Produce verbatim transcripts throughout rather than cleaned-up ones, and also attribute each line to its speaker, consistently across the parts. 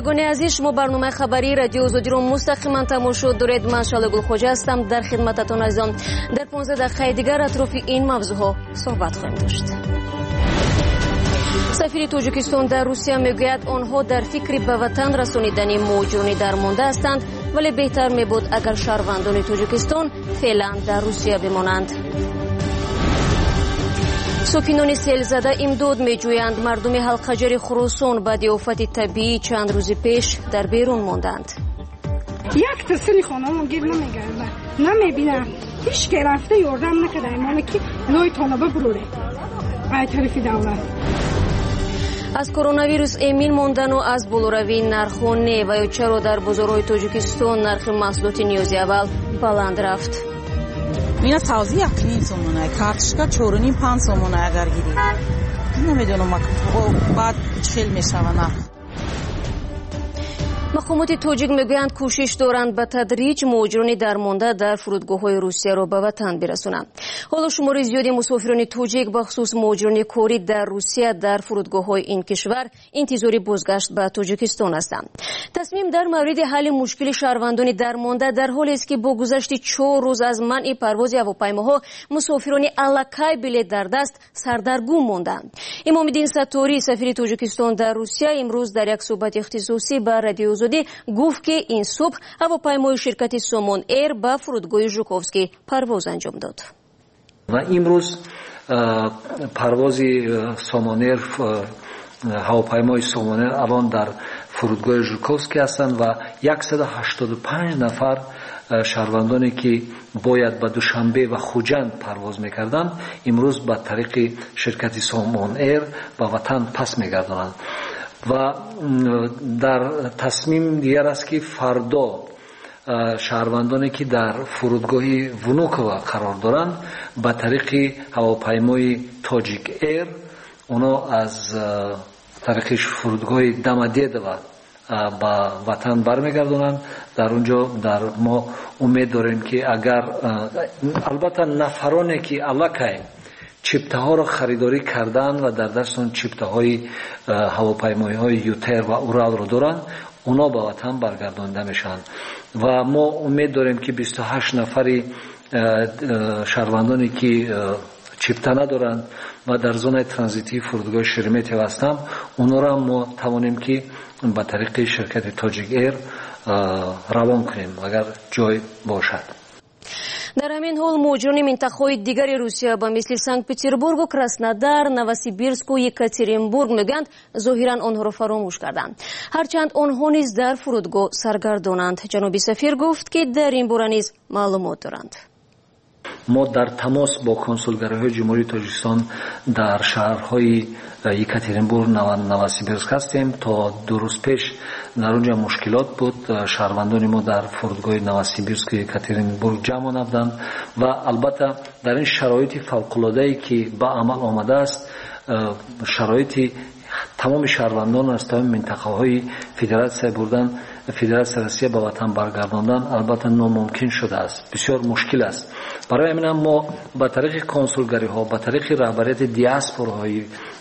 Speaker 1: شنوندگان عزیز، شما برنامه خبری رادیو آزادی رو مستقیما تماشا دارید. من شاله گلخوجه هستم در خدمتتون عزیزان. در پانزده دقیقه دیگر اطراف این موضوعها صحبت خواهیم داشت. سفیر تاجیکستان در روسیه میگوید آنها در فکر به وطن رسانیدن مهاجران درمانده هستند، ولی بهتر میبود اگر شهروندان تاجیکستان فعلا در روسیه بمانند. ساکنان سیلزده امداد میجویند مردم حلقجر خراسان بعد آفت طبیعی چند روز پیش در بیرون ماندند.
Speaker 2: یک تسلی خانم گیر نمیگرده، نمیبینه، هیچ که رفته یاردم نکرده، مالا که لای طالبه بروره ای طرف دولت.
Speaker 1: از کرونا ویروس امین ماندن و از بالوروی نرخ‌ها و چرا در بازارهای تاجیکستان نرخ محصولات نیازی اول بلند رفت.
Speaker 3: اینا سازی یکنیم سومونه، کارتشکا چورونیم پنج سومونه اگر گیریم. نمیدونم بعد چل میشونه.
Speaker 1: مقامات تاجیک میگویند کوشش دارند به تدریج مهاجران درمانده در فرودگاه‌های روسیه را به وطن برسانند. حالا شمار زیادی مسافران تاجیک به خصوص مهاجران کاری در روسیه در فرودگاه‌های این کشور انتظار بازگشت به تاجیکستان هستند. تصمیم در مورد حل مشکل شهروندان درمانده در حالی است که با گذشت چهار روز از منع پرواز هواپیماها مسافران الکی بلیط در دست سردرگم ماندند. امام‌الدین ستاری سفیر تاجیکستان در روسیه امروز در یک صحبت اختصاصی با رادیو آزادی گفت که این صبح هواپیمای شرکت سامان ایر به فرودگاه ژوکوفسکی پرواز انجام داد.
Speaker 4: و امروز پرواز سامان ایر هواپیمای سامان ایر الان در فرودگاه ژوکوفسکی هستند و صد و هشتاد و پنج نفر شهروندانی که باید به دوشنبه و خوجند پرواز میکردند امروز به طریق شرکت سامان ایر به وطن پس میگردانند. و در تصمیم دیگر است که فردا شهروندانی که در فرودگاه ونوکووا قرار دارند به طریق هواپیمای تاجیک ایر اونا از طریق فرودگاه دمدیدوو به وطن برمیگردونند. در اونجا در ما امید داریم که اگر البته نفرانی که الکی چیپته ها را خریداری کردن و در دستشان چیپته های هواپیمایی های یوتر و اورال را دارند اونا به وطن برگردانده میشن و ما امید داریم که بیست و هشت نفری شهروندانی که چیپته ندارند و در زون ترانزیتی فرودگاه شرمتیو هستند اونا را ما توانیم که به طریق شرکت تاجیک ایر روان کنیم اگر جای باشد.
Speaker 1: در همین حال مهاجران منطقه‌های دیگر روسیه به مثل سنت پتربورگ و کراسنودار، نوسیبیرسک و یکاترینبورگ میگویند ظاهراً آنها را فراموش کردند، هرچند آنها نیز در فرودگاه سرگردانند. جناب سفیر گفت که در این باره نیز معلومات دارند.
Speaker 4: ما در تماس با کنسولگری‌های جمهوری تاجیکستان در شهرهای یکاترینبورگ و نوسیبیرسک هستیم. تا دو روز پیش در اونجا مشکلات بود، شهروندان ما در فرودگاه نوسیبیرسک و یکاترینبورگ جمع نبودند و البته در این شرایط فوق‌العاده‌ای که به عمل آمده است شرایط تمام شهروندان از تمام منطقه‌های فدراسیون بردن فدراسیون روسیه به وطن برگرداندن البته ناممکن شده است، بسیار مشکل است. برای همین ما به طریق کنسولگری‌ها به طریق رهبریت دیاسپوراهای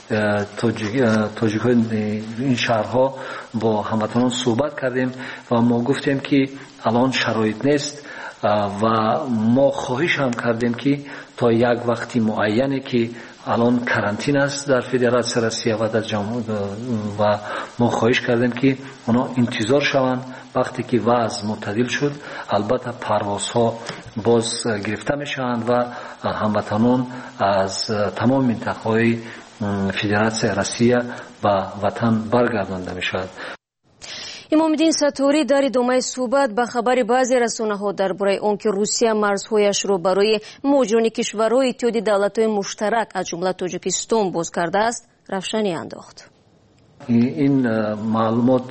Speaker 4: تاجیک این شهرها با هموطنان صحبت کردیم و ما گفتیم که الان شرایط نیست و ما خواهش هم کردیم که تا یک وقتی معینی که الان کرانتین است در فدراسیون روسیه و در جمهوری و ما خواهش کردیم که اونا انتظار شوند وقتی که وضع معتدل شد البته پروازها باز گرفته میشوند و هموطنان از تمام منطقه‌های فدراسیون روسیه به وطن برگردانده میشود.
Speaker 1: امام‌الدین ستاری در ادامه صحبت به خبر بعضی رسانه‌ها درباره آنکه روسیه مرزهایش را برای مهاجران کشورهای اتحاد دولت‌های مشترک از جمله تاجیکستان باز کرده است روشنی انداخت.
Speaker 4: این معلومات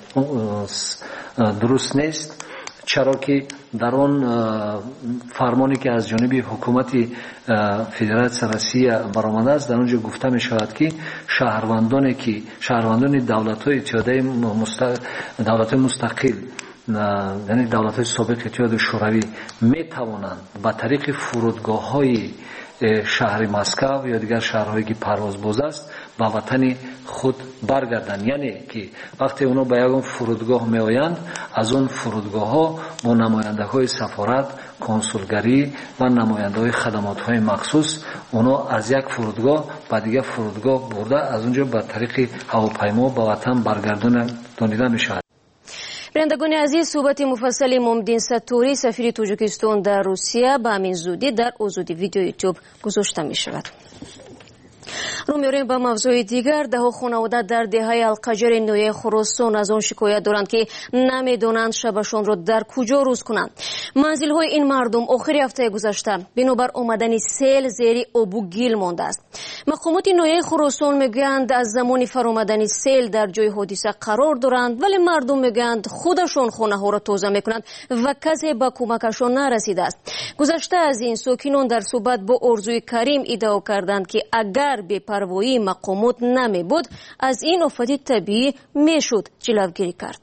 Speaker 4: درست نیست، چرا که در آن فرمانی که از جانب حکومت فدراسیون روسیه برآمده است در آنجا گفته می شود که شهروندانی که شهروندان دولت‌های اتحادیه دولت‌های مستقل یعنی دولت‌های سابق اتحاد شوروی می توانند با طریق فرودگاه‌های شهر مسکو یا دیگر شهرهایی که پرواز باز است به وطن خود برگردند. یعنی که وقتی اونا به یکون فرودگاه می آیند از اون فرودگاه ها با نماینده های سفارت، کنسولگری و نماینده های خدمات های مخصوص اونا از یک فرودگاه به دیگه فرودگاه برده از اونجا به طریق هواپیما به وطن برگردانیده می شود.
Speaker 1: بینندگان عزیز، صحبت مفصل امامالدین ستوری سفیر تاجیکستان در روسیه به همین زودی در آزادی ویدیو یوتیوب گذاشته می شود. رو می‌ریم به موضوع دیگر. ده خانواده در دهه القجر نویه خراسان از آن شکایت دارند که نمی‌دانند شبشان را در کجا روز کنند. منزل‌های این مردم آخر هفته گذشته بنابر آمدن سیل زیر آب و گل مانده است. مقامات نویه خراسان میگویند از زمان فرآمدن سیل در جای حادثه قرار دارند، ولی مردم میگویند خودشان خانه‌ها را تازه می‌کنند و کسی به کمکشان نرسیده است. گذشته از این ساکنان در صحبت با ارزوی کریم ادعا کردند که اگر به پروایی مقامات نمی بود از این آفت طبیعی میشد جلوگیری کرد.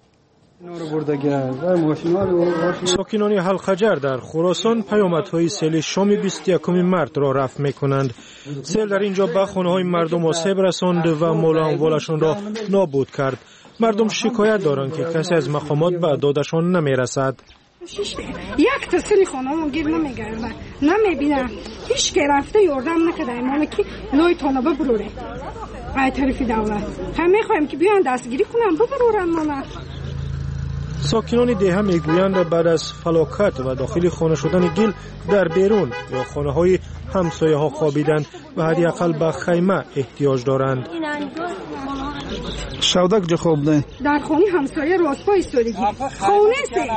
Speaker 5: ساکنان القجر در خراسان پیامدهای سیل شام بیست و یکم مارس را رفع میکنند. سیل در اینجا به خانه‌های مردم آسیب رساند و مال و اموالشان را نابود کرد. مردم شکایت دارند که کسی از مقامات به دادشان نمیرسد.
Speaker 2: یک تا سری خانه‌مون گیر نمیگردن، نمیبینن، هیچ که رفته یاردم نکرده. مالا که لای تانبه بروره از طرف دولت. هم میخوایم که بیان دستگیری کنن ببرورن مالا.
Speaker 5: ساکنان دهه میگویند بعد از فلاکت و داخل خانه شدن گل در بیرون یا خانه های همسایه ها خوابیدند و حداقل به خیمه احتیاج دارند.
Speaker 6: شودک جو خوب نه
Speaker 2: در خانه همسایه راست پای ایستادگی خانه سه.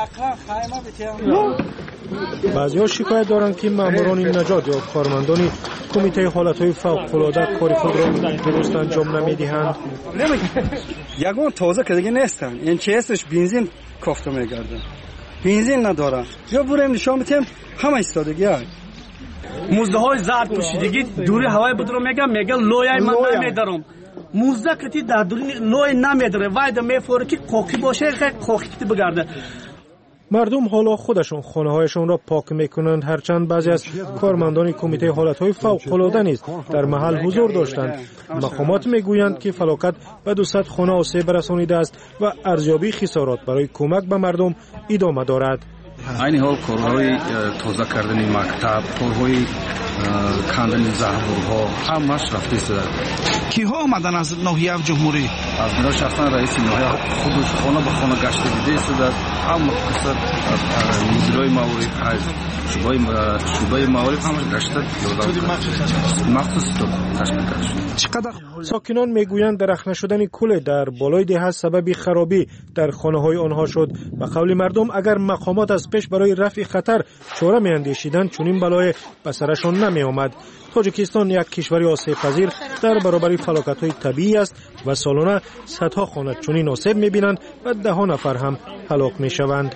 Speaker 5: بعضی‌ها شکایت دارند که ماموران نجات یا کارمندان کمیته حالت‌های فوق‌العاده کار خود را درست انجام نمی‌دهند.
Speaker 6: یگان تازه که دیگه نیستن، این چه هستش بنزین کافته می‌گردن، بنزین ندارن یا بریم نشان میتیم همه ایستادگی های
Speaker 7: موزه های زرد پوشیدگی دوری هوای بدرو میگم میگه لویای من نمیدارم موزه کتی در دوری لوی نمیداره واید میفوره که کوکی باشه خیلی کوکی کتی بگرده.
Speaker 5: مردم حالا خودشون خانه هایشون را پاک میکنند، هرچند بعضی از کارمندان کمیته حالتهای فوق‌العاده نیز در محل حضور داشتند. مقامات میگویند که فلاکت به دویست خانه آسیب رسانیده است و ارزیابی خسارات برای کمک به مردم ادامه دارد.
Speaker 8: این حال کارهای تازه کردن مکتب، کارهای کندن زهورها همش رفته شده.
Speaker 6: کیها آمدن از ناحیه جمهوری؟
Speaker 8: از نظر شخصا رئیس ناحیه خودش خانه به خانه گشت دیده شده. هم قصد مدیرای موارد حیث شبای شبای موارد همش گشته مخصوص تو تشکیل کرده.
Speaker 5: ساکنان میگویند درخت نشدن کوله در بالای دهه سبب خرابی در خانه های آنها شد. به قول مردم اگر مقامات از پیش برای رفع خطر چاره میاندیشیدند چنین بلای به سرشان نمی آمد. تاجیکستان یک کشور آسیب پذیر در برابر فلاکت های طبیعی است و سالانه صدها خانه چنین آسیب میبینند و ده ها نفر هم هلاک میشوند.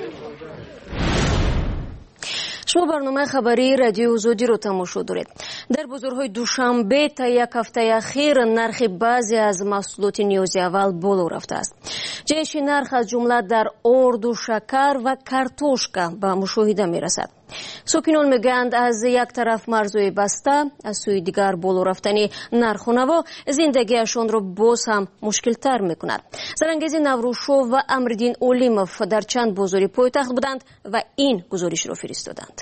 Speaker 1: شما برنامه خبری رادیو آزادی رو تماشا دارید. در بازارهای دوشنبه تا یک هفته اخیر نرخ بعضی از محصولات نیازی اول بالا رفته است. جهش نرخ از جمله در آرد و شکر و کارتوشکا به مشاهده می رسد. ساکنان میگویند از یک طرف مرزهای بسته، از سوی دیگر بالا رفتن نرخ و نوا زندگیشان را باز هم مشکل تر میکند. زرانگیز نوروشو و امردین اولیموف در چند بازاری پایتخت بودند و این گزارش را فرستادند.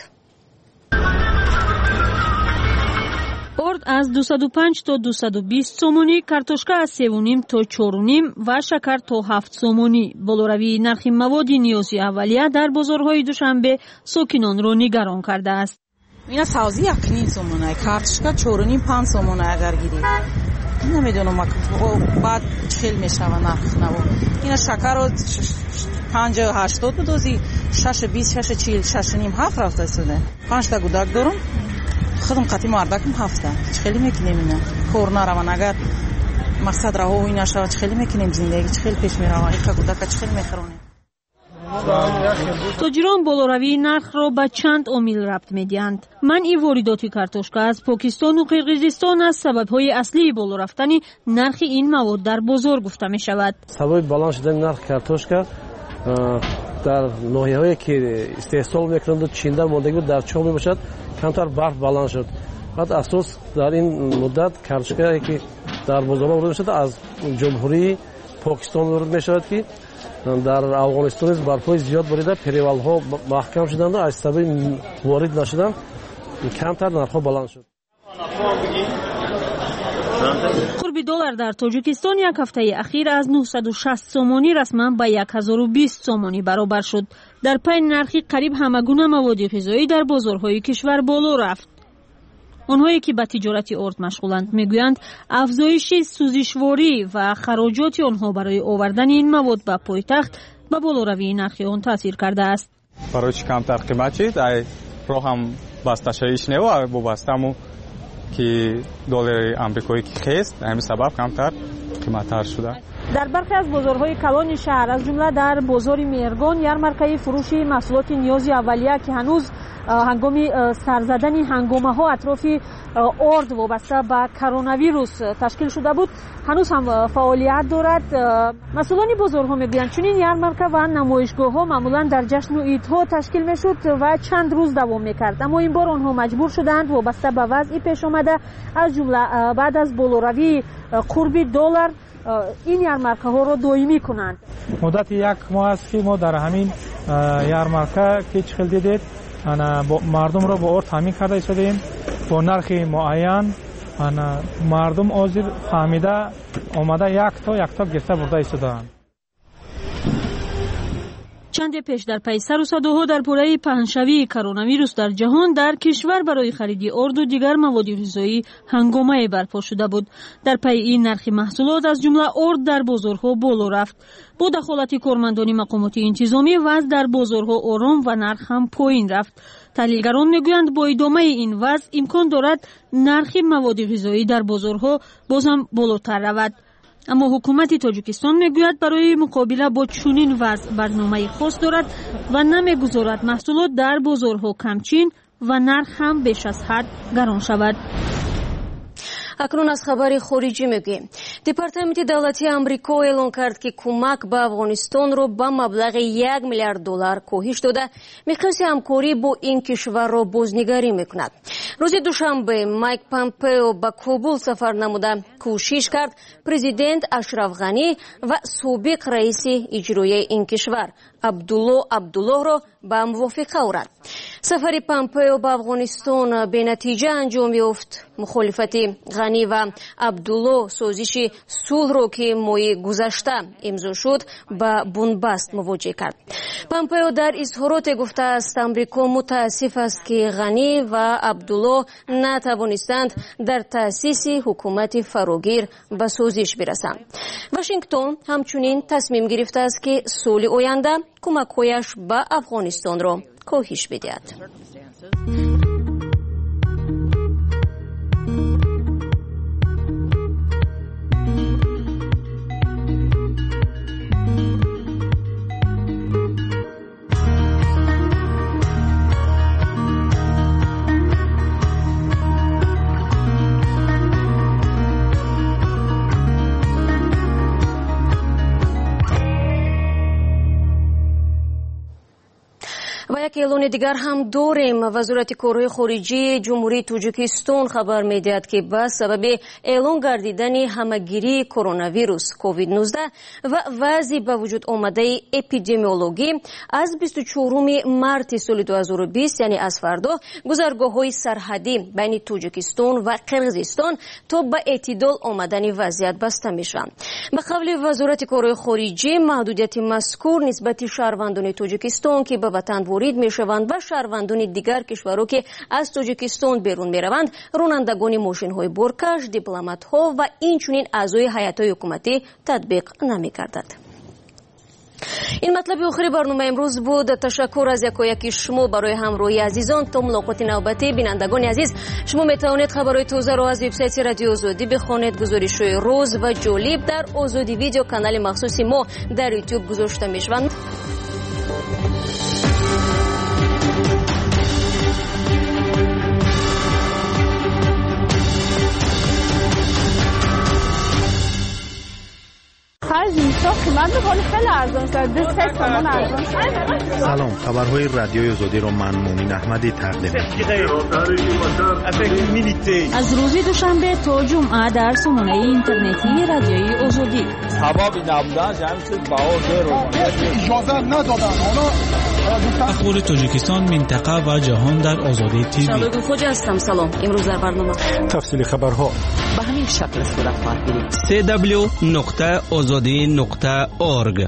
Speaker 9: آرد از دویست و پنج تا دویست و بیست سومونی، کارتوشکا از سه و نیم تا چهار و نیم و شکر تا هفت سومونی. بالاروی نرخ مواد نیازی اولیه در بازارهای دوشنبه ساکنان را نگران کرده است.
Speaker 3: اینا سازی یک و نیم سومونه، کارتوشکا چهار و نیم پنج سومونه اگر گیری. نمیدونم بعد چهل میشه و نرخ نوا. اینا شکر رو پنج و هشتاد بدوزی، شش بیست، شش چهل، شش و نیم هفت رفته شده. پنج تا گودک دارم. خودم قطعی مردکم هفته خیلی میکنیم اینا کار نروان اگر مقصد راه و اینا شود خیلی میکنیم زندگی خیلی پیش میروان یک کودک خیلی میخرونیم.
Speaker 9: تاجران بالاروی نرخ را به چند عامل ربط میدهند. منع واردات کارتوشکا از پاکستان و قرقیزستان از سبب‌های اصلی بالا رفتن نرخ این مواد در بازار گفته می شود.
Speaker 10: سبب بالا شدن نرخ کارتوشکا در ناحیه‌هایی که استحصال می‌کنند و چینده ماندگی در چاه میباشد کمتر برف بالان شد. بعد اساس در این مدت کارتوشکایی که дар бозорҳо ворид мешавад. аз ҷумҳурии покистон ворид мешавад ки дар афғонистон низ барфҳои зиёд борида перевалҳо маҳкам шуданду аз сабаби ворид нашудан камтар нархҳо баланд шуд.
Speaker 9: қурби доллар дар тоҷикистон як ҳафтаи ахир аз нуҳсаду шаст сомонӣ расман ба ҳазору бист сомонӣ баробар шуд. дар пай нархи қариб ҳамагуна маводи ғизоӣ дар бозорҳои кишвар боло рафт. онҳое ки ба тиҷорати орд машғуланд мегӯянд афзоиши сӯзишворӣ ва хароҷоти онҳо барои овардани ин мавод ба пойтахт ба болоравии нархи он таъсир кардааст.
Speaker 11: барои чӣ камтар қимат шид ай роҳам басташавиш нева вобастаму ки доллари амрикоӣ ки хест ҳамин сабаб камтар қиматтар шуда.
Speaker 9: дар бархе аз бозорҳои калони шаҳр аз ҷумла дар бозори меҳргон ярмаркаи фурӯши маҳсулоти ниёзи аввалия ки ҳанӯз ҳангоми сарзадани ҳангомаҳо атрофи орд вобаста ба коронавирус ташкил шуда буд ҳанӯз ҳам фаъолият дорад. масъулони бозорҳо мегӯянд чунин ярмарка ва намоишгоҳҳо маъмулан дар ҷашну идҳо ташкил мешуд ва чанд рӯз давом мекард, аммо ин бор онҳо маҷбур шуданд вобаста ба вазъи пешомада аз ҷумла баъд аз болоравии қурби доллар ин ярмаркаҳоро доимӣ кунанд.
Speaker 12: муддати як моҳ аст ки мо дар ҳамин ярмарка ки чӣ хел дидед мардумро бо орд таъмин карда истодем бо нархи муайян. мардум ҳозир фаҳмида омада якто якто гирифта бурда истодаанд.
Speaker 9: чанде пеш дар пай сару садоҳо дар бораи паҳншавии коронавирус дар ҷаҳон дар кишвар барои хариди орду дигар маводи ғизоӣ ҳангомае барпо шуда буд. дар пайи ин нархи маҳсулот аз ҷумла орд дар бозорҳо боло рафт. бо дахолати кормандони мақомоти интизомӣ вазъ дар бозорҳо ором ва нарх ҳам поин рафт. таҳлилгарон мегӯянд бо идомаи ин вазъ имкон дорад нархи маводи ғизоӣ дар бозорҳо боз ҳам болотар равад. аммо ҳукумати тоҷикистон мегӯяд барои муқобила бо чунин вазъ барномаи хос дорад ва намегузорад маҳсулот дар бозорҳо камчин ва нарх ҳам беш аз ҳад гарон шавад.
Speaker 1: акнун аз хабари хориҷӣ мегӯем. департаменти давлатии амрико эълон кард ки кӯмак ба афғонистонро ба маблағи як миллиард доллар коҳиш дода миқёси ҳамкорӣ бо ин кишварро бознигарӣ мекунад. рӯзи душанбе майк помпео ба кобул сафар намуда кӯшиш кард президент ашраф ғанӣ ва собиқ раиси иҷроияи ин кишвар абдулло абдуллоҳро ба мувофиқа орад. сафари помпео ба афғонистон бенатиҷа анҷом ёфт. мухолифати ғанӣ ва абдулло созиши сулҳро ки моҳи гузашта имзо шуд ба бунбаст мувоҷеҳ кард. помпео дар изҳороте гуфтааст амрико мутаассиф аст ки ғанӣ ва абдулло натавонистанд дар таъсиси ҳукумати фарогир ба созиш бирасанд. вашингтон ҳамчунин тасмим гирифтааст ки соли оянда кӯмакҳояш ба афғонистонро коҳиш бидиҳад. ва як эълони дигар ҳам дорем. вазорати корҳои хориҷии ҷумҳурии тоҷикистон хабар медиҳад ки ба сабаби эълон гардидани ҳамагирии коронавирус ковид нуздаҳ ва вазъи ба вуҷуд омадаи эпидемиологӣ аз бисту чоруми марти соли ду ҳазору бист яъне аз фардо гузаргоҳҳои сарҳадӣ байни тоҷикистон ва қирғизистон то ба эътидол омадани вазъият баста мешаванд. ба қавли вазорати корҳои хориҷӣ маҳдудияти мазкур нисбати шаҳрвандони тоҷикистон ки ба ватан ворид мешаванд ва шаҳрвандони дигар кишварҳо ки аз тоҷикистон берун мераванд, ронандагони мошинҳои боркаш, дипломатҳо ва инчунин аъзои ҳайатҳои ҳукуматӣ татбиқ намекардад. ин матлаби охири барномаи имрӯз буд. ташаккур аз якояки шумо барои ҳамроҳии азизон. то мулоқоти навбатӣ. бинандагони азиз, шумо метавонед хабарҳои тозаро аз вебсайти радиои озодӣ бихонед. гузоришҳои рӯз ва ҷолиб дар озодӣ видео канали махсуси мо дар ютуб гузошта мешаванд.
Speaker 9: Хазин
Speaker 13: قیمت میکنه خیلی ارزان شد. دو سه تومن ارزان شد.
Speaker 14: سلام، خبرهای رادیوی آزادی رو من مومین احمدی تقدیم می‌کنم.
Speaker 9: از روز دوشنبه تا جمعه در سامانه اینترنتی رادیوی آزادی.
Speaker 15: سبب نبودن جمعیت باور رو اجازه ندادن.
Speaker 16: اخبار تاجیکستان، منطقه و جهان در آزادی تیوی.
Speaker 1: شالوگو خوجا هستم. سلام. امروز در برنامه
Speaker 5: تفصیل خبرها
Speaker 17: به همین شکل صورت خواهد گرفت.
Speaker 16: سی دبلیو نقطه آزادی نقطه اورگ.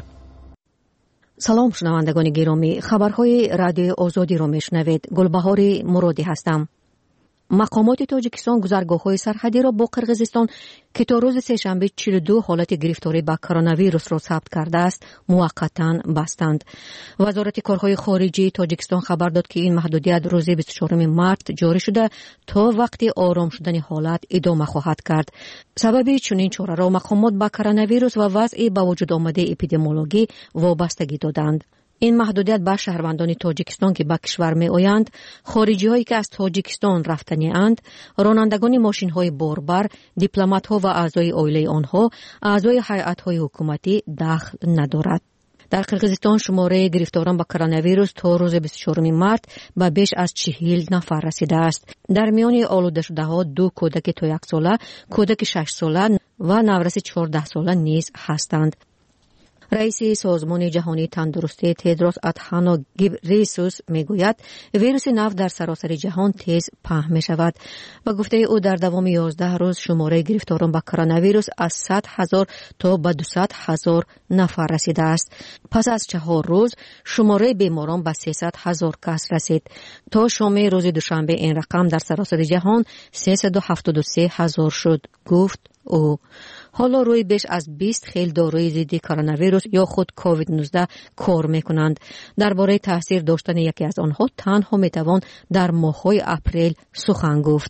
Speaker 18: سلام شنوندگان گرامی، خبرهای رادیو آزادی رو میشنوید. گلبهار مرادی هستم. مقامات تاجیکستان گذرگاه‌های سرحدی را با قرغیزستان که تا روز سه‌شنبه چهل و دو حالت گرفتاری با کرونا ویروس را ثبت کرده است موقتاً بستند. وزارت کارهای خارجی تاجیکستان خبر داد که این محدودیت روز بیست و چهارم مارس جاری شده تا وقت آرام شدن حالت ادامه خواهد کرد. سبب چنین چاره را مقامات با کرونا ویروس و وضع با وجود آمده اپیدمیولوژی وابستگی دادند. این محدودیت به شهروندان تاجیکستان که به کشور می آیند، خارجی هایی که از تاجیکستان رفتنی اند، رانندگان ماشین های باربر، دیپلمات ها و اعضای عائله آنها، اعضای هیئت های حکومتی دخل ندارد. در قرغیزستان شماره گرفتاران با کرونا ویروس تا روز بیست و چهارم مارس به بیش از چهل نفر رسیده است. در میان آلوده شده ها دو کودک تا یک ساله، کودک شش ساله و نورس چهارده ساله نیز هستند. رئیس سازمان جهانی تندرستی تدروس ادهانو گبریسوس میگوید ویروس نو در سراسر جهان تیز پهن می شود و گفته او در دوام یازده روز شماره گرفتاران با کرونا ویروس از صد هزار تا به دویست هزار نفر رسیده است. پس از چهار روز شماره بیماران به سیصد هزار کس رسید. تا شام روز دوشنبه این رقم در سراسر جهان سیصد و هفتاد و سه هزار شد، گفت او. حالا روی بیش از بیست خیل داروی ضد کرونا ویروس یا خود کووید نوزده کار میکنند. درباره تاثیر داشتن یکی از آنها تنها میتوان در ماه‌های اپریل سخن گفت.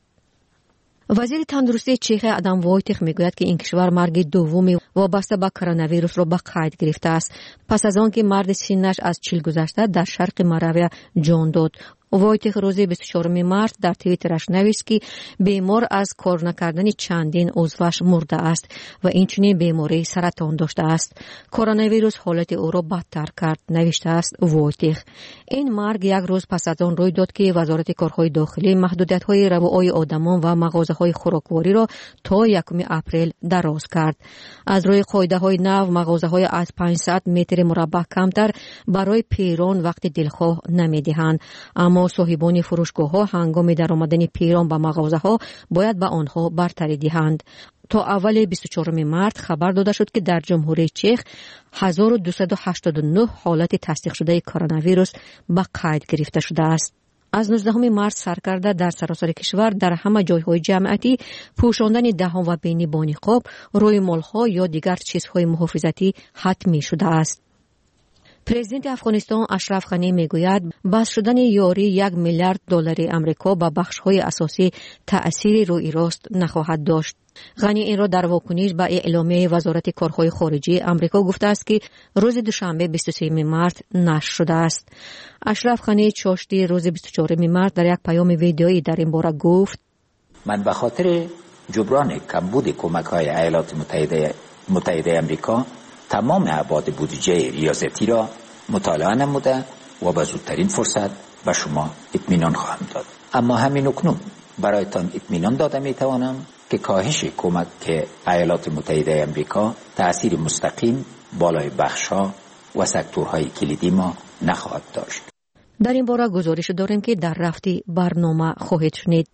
Speaker 18: وزیر تندرستی چیخ ادم وایتیخ میگوید که این کشور مرگ دومی وابسته به کرونا ویروس را به قید گرفته است پس از آنکه مرد سنش از چهل گذشته در شرق مراوی جان داد. وایتیخ روز بیست و چهارم مارس در توییترش نوشت که بیمار از کار نکردن چندین عضوش مرده است و این چنین بیماری سرطان داشته است. کرونا ویروس حالت او را بدتر کرد، نوشته است وایتیخ. این مرگ یک روز پس از آن روی داد که وزارت کارهای داخلی محدودیت‌های روابط آدمان و مغازه‌های خوراکواری را تا یکم اپریل دراز کرد. از روی قاعده‌های نو مغازه‌های از پانصد متر مربع کمتر برای پیران وقت دلخواه نمی‌دهند، اما صاحبان فروشگاه‌ها هنگام درآمدن پیران به مغازه‌ها باید به آنها برتری دهند. تا اول بیست و چهارم مارس خبر داده شد که در جمهوری چک هزار و دویست و هشتاد و نه حالت تصدیق شده کرونا ویروس به قید گرفته شده است. از نوزدهم مارس سرکرده در سراسر کشور در همه جایهای جمعیتی پوشاندن دهان و بینی با نقاب، روی مال‌ها یا دیگر چیزهای محافظتی حتمی شده است. پرزیدنت افغانستان اشرف غنی میگوید بس شدن یاری یک میلیارد دلار آمریکا به بخش‌های اساسی تأثیری روی راست نخواهد داشت. غنی این را در واکنش به اعلامیه وزارت کارهای خارجی آمریکا گفته است که روز دوشنبه بیست و سوم مارس نشر شده است. اشرف غنی چاشتی روز بیست و چهارم مارس در یک پیام ویدیویی در این باره گفت:
Speaker 19: من به خاطر جبران کمبود کمک‌های ایالات متحده متحده آمریکا تمام ابعاد بودجه ریاضتی را مطالعه نموده و به زودترین فرصت به شما اطمینان خواهم داد. اما همین اکنون برایتان اطمینان داده می توانم که کاهش کمک که ایالات متحده آمریکا تأثیر مستقیم بالای بخش‌ها و سکتورهای کلیدی ما نخواهد داشت.
Speaker 18: در این باره گزارش داریم که در رفتی برنامه خواهید شنید.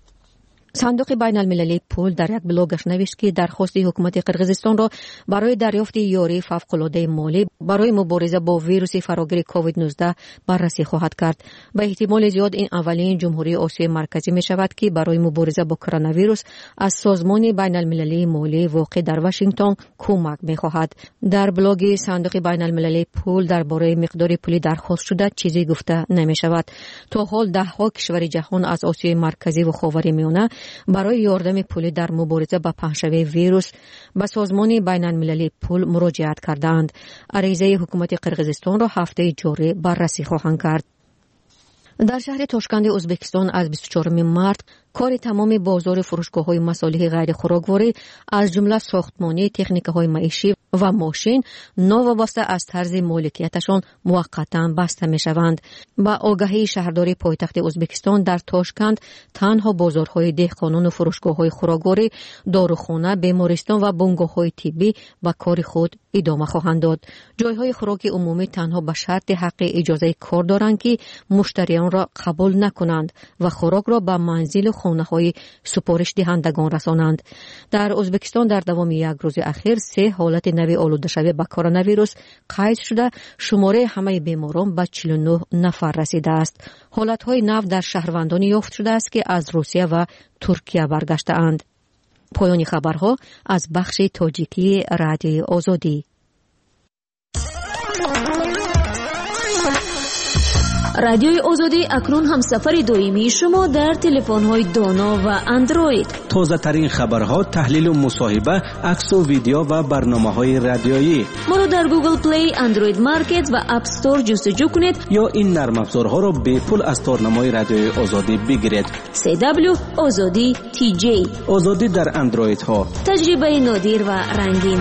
Speaker 18: صندوق بین المللی پول در یک بلاگش نوشت که درخواست حکومت قرغیزستان را برای دریافت یاری فوق‌العاده مالی برای مبارزه با ویروس فراگیر کووید نوزده بررسی خواهد کرد. به احتمال زیاد این اولین جمهوری آسیای مرکزی می شود که برای مبارزه با کرونا ویروس از سازمان بین المللی مالی واقع در واشنگتن کمک می خواهد. در بلاگ صندوق بین المللی پول درباره مقدار پولی درخواست شده چیزی گفته نمی شود. تا حال ده ها کشور جهان از آسیای مرکزی و خاورمیانه برای یاردم پولی در مبارزه با پهن‌شوی ویروس به سازمان بین المللی پول مراجعت کردند. عریضه حکومت قرغیزستان را هفته جاری بررسی خواهند کرد. در شهر تاشکند ازبکستان از بیست و چهارم مارس کار تمام بازار فروشگاه‌های مصالح غیر خوراکواری از جمله ساختمانی، تکنیک‌های معیشی و ماشین ناوابسته از طرز مالکیتشان موقتا بسته می‌شوند. با آگاهی شهرداری پایتخت ازبکستان در تاشکند تنها بازارهای دهقانان و فروشگاه‌های خوراکواری، داروخانه، بیمارستان و بنگاه‌های طبی به کار خود ادامه خواهند داد. جایهای خوراک عمومی تنها به شرط حق اجازه کار دارند که مشتریان را قبول نکنند و خوراک را به منزل و خانه‌های سفارش دهندگان رسانند. در ازبکستان در دوام یک روز اخیر سه حالت نوی آلوده شوی به کرونا ویروس قید شده، شماره همه بیماران به چهل و نه نفر رسیده است. حالت‌های نو در شهروندان یافت شده است که از روسیه و ترکیه برگشته‌اند. پایان خبرها از بخش تاجیکی رادیوی آزادی.
Speaker 9: رادیوی آزادی اکنون هم سفر دائمی شما در تلفن‌های دانا و اندروید.
Speaker 16: تازه ترین خبرها، تحلیل و مصاحبه، عکس و ویدیو و برنامه‌های رادیویی.
Speaker 9: ما رو در گوگل پلی، اندروید مارکت و اپ استور جستجو کنید
Speaker 16: یا این نرم افزارها را به پول از تارنمای رادیوی آزادی بگیرید.
Speaker 9: سی دبلیو آزادی تی جی.
Speaker 16: آزادی در اندروید ها.
Speaker 9: تجربه نادر و رنگین.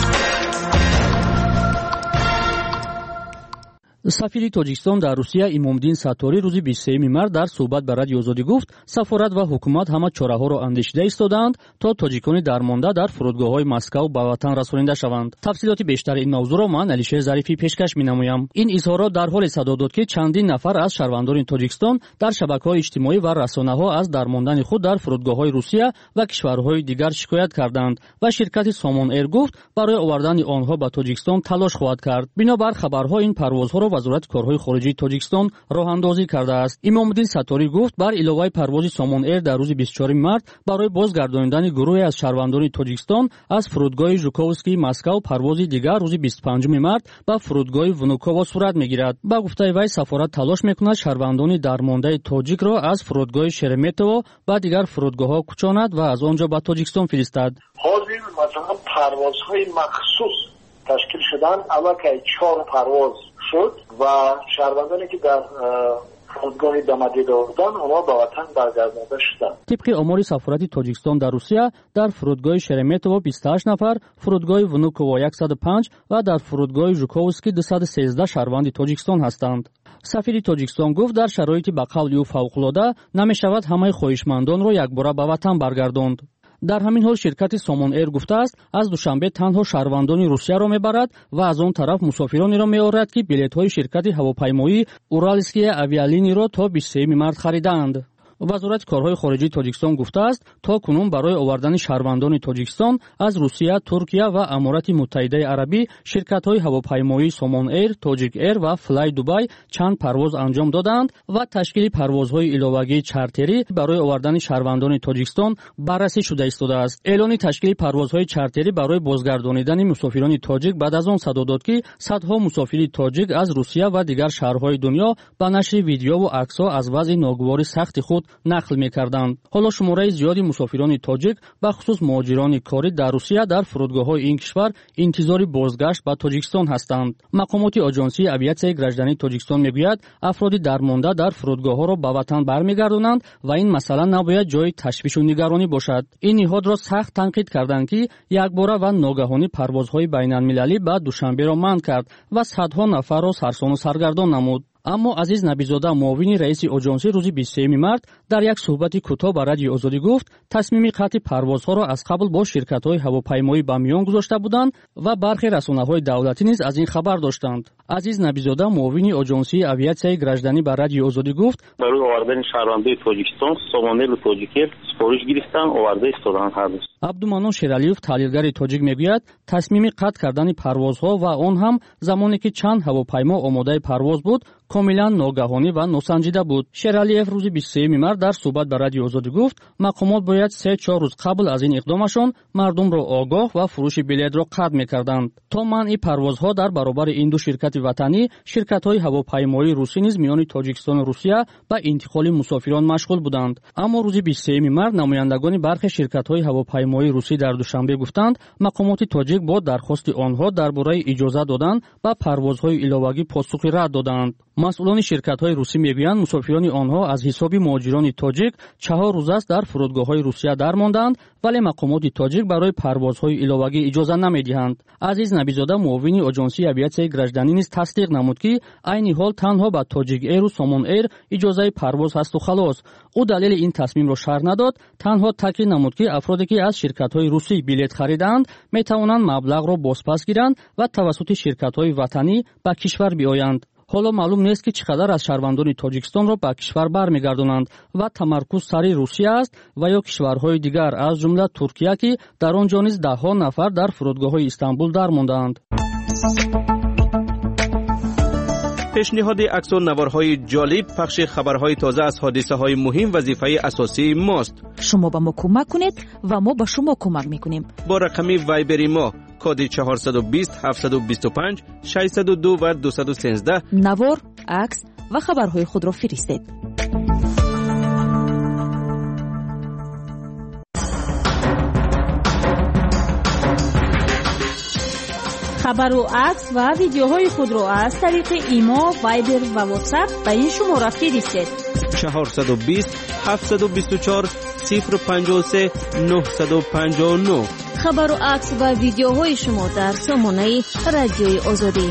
Speaker 20: سفیر تاجیکستان در روسیه امامدین ساتوری روز بیست و سوم مارس در صحبت با رادیو آزادی گفت سفارت و حکومت همه چاره‌ها را اندیشیده ایستادند تا تاجیکان درمانده در فرودگاه‌های مسکو به وطن رسانیده شوند. تفصیلات بیشتر این موضوع را من علیشه ظریفی پیشکش می‌نمایم. این اظهارات در حال صدا داد که چندین نفر از شهروندان تاجیکستان در شبکه‌های اجتماعی و رسانه‌ها از درماندن خود در فرودگاه‌های روسیه و کشورهای دیگر شکایت کردند و شرکت سامان ایر گفت برای آوردن آنها به تاجیکستان تلاش خواهد کرد. بنابر خبرها این پروازها را وزارت کارهای خارجی تاجیکستان راه اندازی کرده است. امامدین ساتوری گفت بر علاوه پرواز سامان ایر در روز بیست و چهارم مارس برای بازگرداندن گروهی از شهروندان تاجیکستان از فرودگاه ژوکووسکی مسکو پرواز دیگر روز بیست و پنجم مارس به فرودگاه ونوکووا صورت میگیرد. با گفته وی سفارت تلاش میکند شهروندان درمانده تاجیک را از فرودگاه شرمتو و دیگر فرودگاه‌ها کوچاند و از آنجا به تاجیکستان فرستد.
Speaker 21: حاضر مثلا پروازهای مخصوص تشکیل شدن، اول که چهار پرواز شد و شهروندانی که در فرودگاه دامدید آوردن اونها به وطن برگردانده شدند.
Speaker 20: طبق آمار سفارت تاجیکستان در روسیه در فرودگاه شرمتو بیست و هشت نفر، فرودگاه ونوکووا صد و پنج و در فرودگاه ژوکووسکی دویست و سیزده شهروند تاجیکستان هستند. سفیر تاجیکستان گفت در شرایطی به قول او فوق‌العاده نمی‌شود همه خواهشمندان را یکباره به وطن برگرداند. در همین حال شرکت سامان ایر گفته است از دوشنبه تنها شهروندان روسیه را میبرد و از آن طرف مسافرانی را میآورد که بلیط‌های شرکت هواپیمایی اورالسکی اویالینی را تا بیست و سوم مارس خریدند. وزارت کارهای خارجی تاجیکستان گفته است تا کنون برای آوردن شهروندان تاجیکستان از روسیه، ترکیه و امارات متحده عربی شرکت‌های هواپیمایی سامان ایر، تاجیک ایر و فلای دوبای چند پرواز انجام دادند و تشکیل پروازهای علاوه‌ای چارتری برای آوردن شهروندان تاجیکستان بررسی شده ایستاده است. اعلان تشکیل پروازهای چارتری برای بازگردانیدن مسافران تاجیک بعد از آن صدا داد که صدها مسافر تاجیک از روسیه و دیگر شهرهای دنیا با نشر ویدیو و عکس‌ها از وضع ناگوار سخت خود نقل می‌کردند. حالا شماره زیادی مسافران تاجیک به خصوص مهاجران کاری در روسیه در فرودگاه‌های این کشور انتظار بازگشت به تاجیکستان هستند. مقامات آژانسی اویاسیای گراجدانی تاجیکستان می‌گوید افراد درمانده در فرودگاه‌ها را به وطن برمیگردانند و این مسئله نباید جای تشویش و نگرانی باشد. این نهاد را سخت تنقید کردند که یکباره و ناگهانی پروازهای بین‌المللی به دوشنبه را منع کرد و صدها نفر را سرسان و سرگردان نمود. اما عزیز نبیزاده معاون رئیس آژانسی روز بیست و سوم مارس در یک صحبت کوتاه با رادیو آزادی گفت تصمیم قطع پروازها را از قبل با شرکت‌های هواپیمایی به میان گذاشته بودند و برخی رسانه‌های دولتی نیز از این خبر داشتند. عزیز نبیزاده معاون آژانسی اویاسیای گراجدانی با رادیو آزادی گفت
Speaker 22: برای آوردن شهروندان تاجیکستان سامانل و تاجیکر سفارش گرفتن آورده ایستادند هر روز.
Speaker 20: عبدالمنان شیرالیوف تحلیلگر تاجیک میگوید تصمیم قطع کردن پروازها و آن هم زمانی که چند هواپیما آماده پرواز بود کاملا ناگهانی و ناسنجیده بود. شیرالیوف روز بیست و سوم مارس در صحبت با رادیو آزادی گفت مقامات باید سه چهار روز قبل از این اقدامشان مردم را آگاه و فروش بلیط را قطع میکردند. تا منع پروازها در برابر این دو شرکت وطنی، شرکت‌های هواپیمایی روسی نیز میان تاجیکستان و روسیه به انتقال مسافران مشغول بودند. اما روز بیست و سوم مارس نمایندگان برخی شرکت‌های هواپیمایی ҳавопаймои русӣ дар душанбе гуфтанд, мақомоти тоҷик бо дархости онҳо дар бораи иҷоза додан ба парвозҳои иловагӣ посухи рад доданд. масъулони ширкатҳои русӣ мегӯянд, мусофирони онҳо аз ҳисоби муҳоҷирони тоҷик чаҳор рӯз аст дар фурудгоҳҳои Русия дармонданд, вале мақомоти тоҷик барои парвозҳои иловагӣ иҷоза намедиҳанд. Азиз Набизода, муовини Аҷонсии авиатсияи гражданӣ низ тасдиқ намуд, ки айни ҳол танҳо ба Тоҷик Эру Сомон Эр иҷозаи парвоз ҳасту халос. ӯ далели ин тасмимро шарҳ надод, танҳо таъкид намуд, ки афроде ки аз ширкатҳои русӣ билет хариданд, метавонанд маблағро бозпас гиранд ва тавассути ширкатҳои ватанӣ ба кишвар биёянд. ҳоло маълум нест, ки чӣ қадар аз шаҳрвандони Тоҷикистонро ба кишвар бармегардонанд ва тамаркуз сари Русия аст ва ё кишварҳои дигар, аз ҷумла Туркия, ки дар он ҷо низ даҳҳо нафар дар фурудгоҳҳои Истанбул дармондаанд.
Speaker 2: пешниҳоди аксу наварҳои ҷолиб, пахши хабарҳои тоза аз ҳодисаҳои муҳим вазифаи асосии мост.
Speaker 4: шумо ба мо кӯмак кунед ва мо ба шумо кӯмак мекунем.
Speaker 2: бо рақами вайбери мо коди чаҳорсаду бист ҳафтсаду бисту панҷ шашсаду ду ва дусаду сенздаҳ
Speaker 4: навор, акс ва хабарҳои худро фиристед.
Speaker 9: хабару акс ва видеоҳои худро аз тариқи имо, вайбер ва ватсап ба ин шумора фиристед.
Speaker 2: чаҳорсаду бист ҳафтсаду бисту чор сифр панҷоҳу се нӯҳсаду панҷоҳу нӯ.
Speaker 1: хабару акс ва видеоҳои шумо дар сомонаи радиои озодӣ.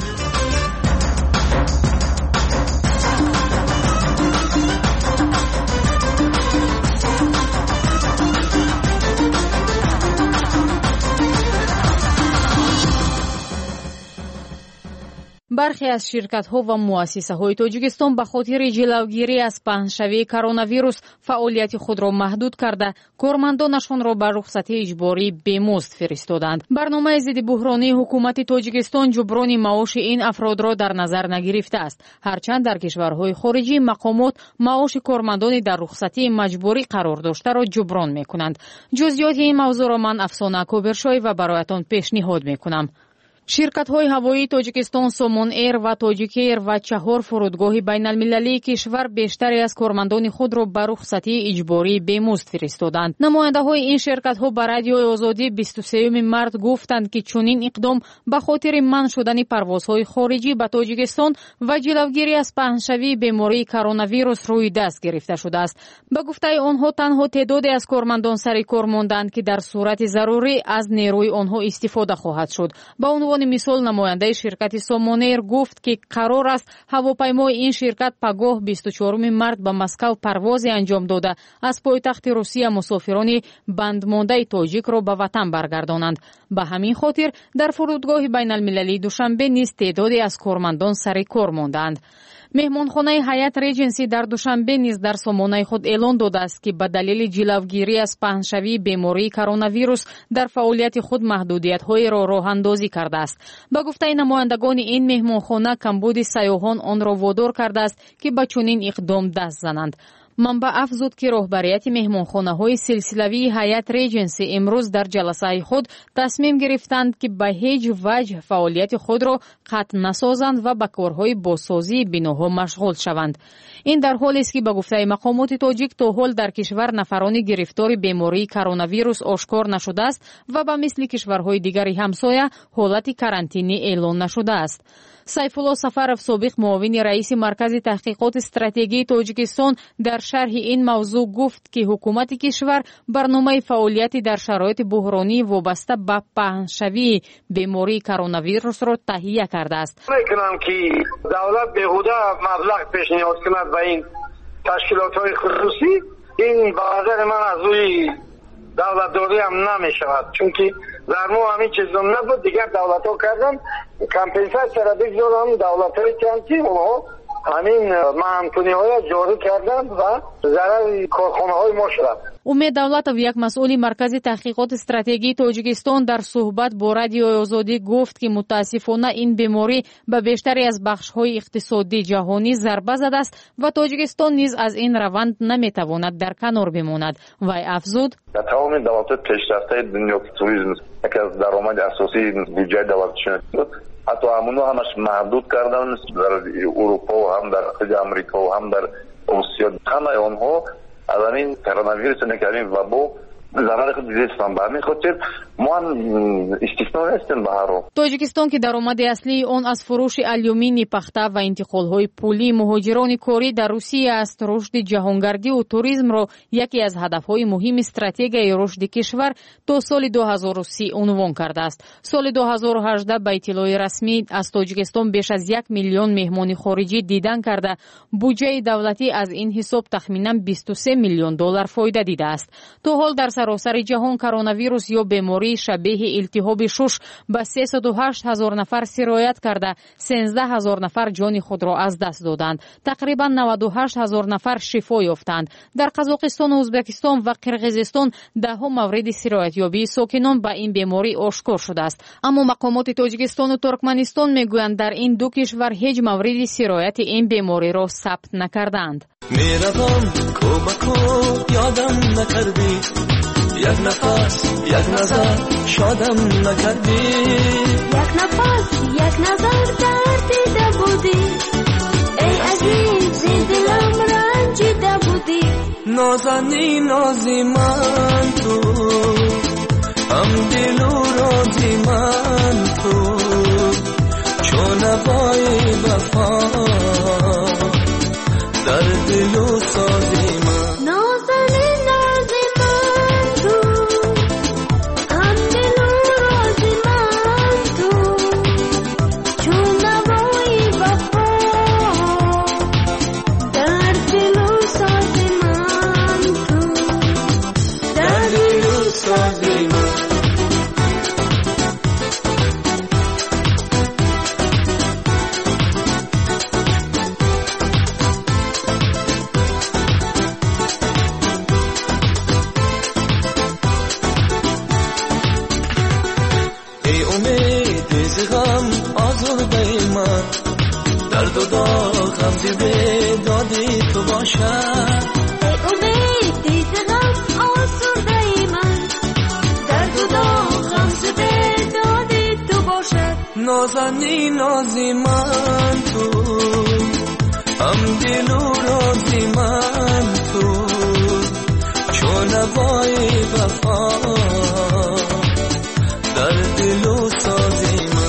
Speaker 23: бархе аз ширкатҳо ва муассисаҳои Тоҷикистон ба хотири ҷилавгирӣ аз паҳншавии коронавирус фаъолияти худро маҳдуд карда, кормандонашонро ба рухсатии иҷборӣ бемозд фиристоданд. барномаи зидди буҳронии ҳукумати Тоҷикистон ҷуброни маоши ин афродро дар назар нагирифтааст. ҳарчанд дар кишварҳои хориҷӣ мақомот маоши кормандони дар рухсатии маҷбурӣ қарор доштаро ҷуброн мекунанд. ҷузъиёти ин мавзӯъро ман Афсона Кобершоева бароятон пешниҳод мекунам. ширкатҳои ҳавоии Тоҷикистон Сомон Эр ва Тоҷик Эр ва чаҳор фурудгоҳи байналмилалии кишвар бештаре аз кормандони худро ба рухсатии иҷборӣ бемозд фиристоданд. намояндаҳои ин ширкатҳо ба Радиои Озодӣ бисту сеюми март гуфтанд, ки чунин иқдом ба хотири манъ шудани парвозҳои хориҷӣ ба Тоҷикистон ва ҷилавгирӣ аз паҳншавии бемории коронавирус рӯи даст гирифта шудааст. ба гуфтаи онҳо танҳо теъдоде аз кормандон сари кор монданд, ки дар сурати зарурӣ аз нерӯи онҳо истифода хоҳад шуд. ба мисол намояндаи ширкати Сомонер гуфт, ки қарор аст ҳавопаймои ин ширкат пагоҳ бисту чоруми март ба Москав парвозе анҷом дода, аз пойтахти Русия мусофирони бандмондаи тоҷикро ба ватан баргардонанд. ба ҳамин хотир дар фурудгоҳи байналмилалии Душанбе низ теъдоде аз кормандон сари кор мондаанд. меҳмонхонаи ҳаят Реҷенси дар Душанбе низ дар сомонаи худ эълон додааст, ки ба далели ҷилавгирӣ аз паҳншавии бемории коронавирус дар фаъолияти худ маҳдудиятҳоеро роҳандозӣ кардааст. ба гуфтаи намояндагони ин меҳмонхона, камбуди сайёҳон онро водор кардааст, ки ба чунин иқдом даст зананд. манбаъ афзуд, ки роҳбарияти меҳмонхонаҳои силсилавии ҳаят Реҷенси имрӯз дар ҷаласаи худ тасмим гирифтанд, ки ба ҳеҷ ваҷҳ фаъолияти худро қатъ насозанд ва ба корҳои бозсозии биноҳо машғул шаванд. ин дар ҳолест, ки ба гуфтаи мақомоти тоҷик то ҳол дар кишвар нафарони гирифтори бемории коронавирус ошкор нашудааст ва ба мисли кишварҳои дигари ҳамсоя ҳолати карантинӣ эълон нашудааст. Сайфулло Сафаров, собиқ муовини раиси маркази таҳқиқоти стратегии Тоҷикистон, дар шарҳи ин мавзӯъ гуфт, ки ҳукумати кишвар барномаи фаъолияти дар шароити буҳронӣ вобаста ба паҳншавии бемории коронавирусро таҳия кардааст.
Speaker 24: мекунам, ки давлат беҳуда маблағ пешниҳод кунад ба ин ташкилотҳои хусусӣ. ин ба назари ман аз рӯи давлатдорӣ ҳам намешавад, чунки дар мо ҳамин чизо набуд. дигар давлатҳо кардан компенсатсияро бигзорам, давлатҳои ки онҳо ҳамин маҳанкуниҳоро ҷорӣ карданд ва зарари корхонаҳои мо шуданд.
Speaker 23: умед давлатов, як масъули маркази таҳқиқоти стратегии Тоҷикистон, дар суҳбат бо Радиои Озодӣ гуфт, ки мутаассифона ин беморӣ ба бештаре аз бахшҳои иқтисодии ҷаҳонӣ зарба задааст ва Тоҷикистон низ аз ин раванд наметавонад дар канор бимонад. вай афзуд:
Speaker 25: дар тамоми давлатҳои пешрафтаи дунё туризм яке аз даромади асосии буҷаи давлатшон буд. ҳатто ҳамоно ҳамаш маҳдуд кардан дар Урупо, ҳам дар хиди Амрико, ҳам дар Осиё. ҳамаи онҳо аз ҳамин коронавирус, ҳамин вабо ضرر خود دیدستان به همین خاطر ما هم استثنا نیستیم به هر حال.
Speaker 23: توجیکستان که درآمد اصلی آن از فروش آلومینی پخته و انتقال‌های پولی مهاجران کاری در روسیه است. رشد جهانگردی و توریسم را یکی از هدف‌های مهم استراتژی رشد کشور تا سال دو هزار و سی عنوان کرده است. سال دو هزار و هجده به اطلاع رسمی از توجیکستان بیش از یک میلیون مهمان خارجی دیدن کرده. بودجه دولتی از این حساب تخمیناً بیست و سه میلیون دلار فایده دیده است. تا حال در سراسر جهان کرونا ویروس یا بیماری شبیه التهاب شش به سیصد و هشت هزار نفر سرایت کرده، سیزده هزار نفر جان خود را از دست دادند. تقریبا نود و هشت هزار نفر شفا یافتند. در قزاقستان و ازبکستان و قرقیزستان ده ها مورد سرایت یابی ساکنان به این بیماری آشکار شده است. اما مقامات تاجیکستان و ترکمنستان میگویند در این دو کشور هیچ مورد سرایت این بیماری را ثبت نکردند.
Speaker 3: میروم کوبکو یادم نکردی، یک نفس یک نظر شادم نکردی،
Speaker 6: یک نفس یک نظر دردیده بودی، ای عزیز دلم رنجیده بودی.
Speaker 3: نازنی نازی من تو، هم دل و رازی من تو، چون نبای وفا در دل و سازی من.
Speaker 6: نازنی نازی من تو، هم دل و رازی من تو، چون نبای وفا در دل و سازی من تو، در دل و سازی من.
Speaker 3: درد و داغم زیده دادی تو باشد،
Speaker 6: ای امید دیز غم آسوده ای من، درد و داغم زیده دادی تو باشد.
Speaker 3: نازنی نازی من تو، هم دل و رازی من تو، چون نبای وفا در دل و سازی من.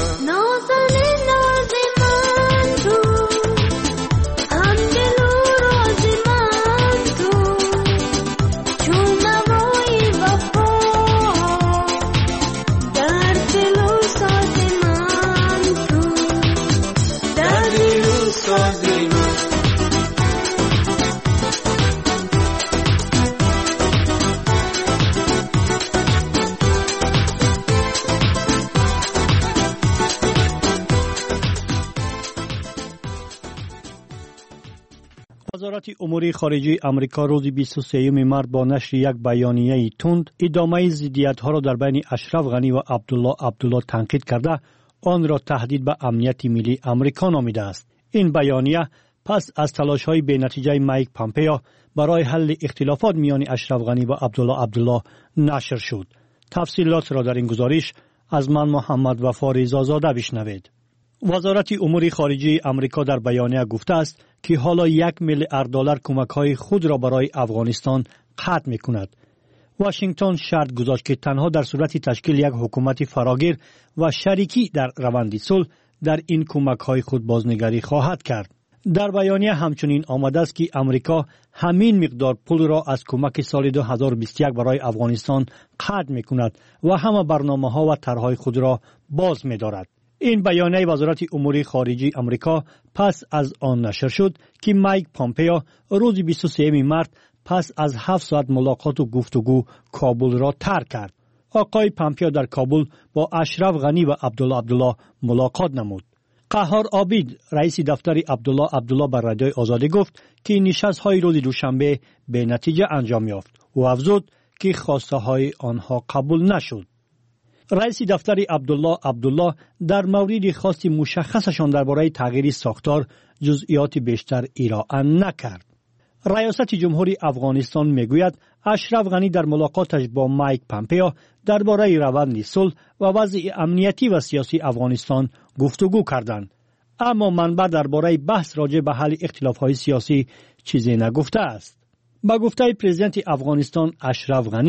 Speaker 7: وزارت امور خارجه آمریکا روز بیست و سوم مارس با نشر یک بیانیه تند ادامه ضدیت‌ها را در بین اشرف غنی و عبدالله عبدالله تنقید کرده آن را تهدید به امنیت ملی آمریکا نامیده است. این بیانیه پس از تلاش‌های بی‌نتیجه مایک پامپئو برای حل اختلافات میان اشرف غنی و عبدالله عبدالله نشر شد. تفصیلات را در این گزارش از من محمد وفا رضازاده بشنوید. وزارت امور خارجه آمریکا در بیانیه گفته است که حالا یک میلیارد دلار کمک‌های خود را برای افغانستان قطع می‌کند. واشنگتن شرط گذاشت که تنها در صورت تشکیل یک حکومت فراگیر و شریکی در روند صلح در این کمک‌های خود بازنگری خواهد کرد. در بیانیه همچنین آمده است که امریکا همین مقدار پول را از کمک سال دو هزار و بیست و یک برای افغانستان قطع می‌کند و همه برنامه‌ها و طرح‌های خود را باز می‌دارد. این بیانیه وزارت امور خارجه آمریکا پس از آن نشر شد که مایک پامپئو روز بیست و سوم مارس پس از هفت ساعت ملاقات و گفتگو کابل را ترک کرد. آقای پامپئو در کابل با اشرف غنی و عبدالله عبدالله ملاقات نمود. قهار عابد رئیس دفتر عبدالله عبدالله بر رادیوی آزادی گفت که نشست‌های روز دوشنبه به نتیجه انجام یافت و افزود که خواسته های آنها قبول نشد. رئیس دفتر عبدالله عبدالله در مورد خواست مشخصشان درباره تغییر ساختار جزئیات بیشتر ارائه نکرد. ریاست جمهوری افغانستان میگوید اشرف غنی در ملاقاتش با مایک پامپئو درباره روند صلح و وضع امنیتی و سیاسی افغانستان گفتگو کردند، اما منبع درباره بحث راجع به حل اختلاف‌های سیاسی چیزی نگفته است. با گفته پرزیدنت افغانستان اشرف غنی،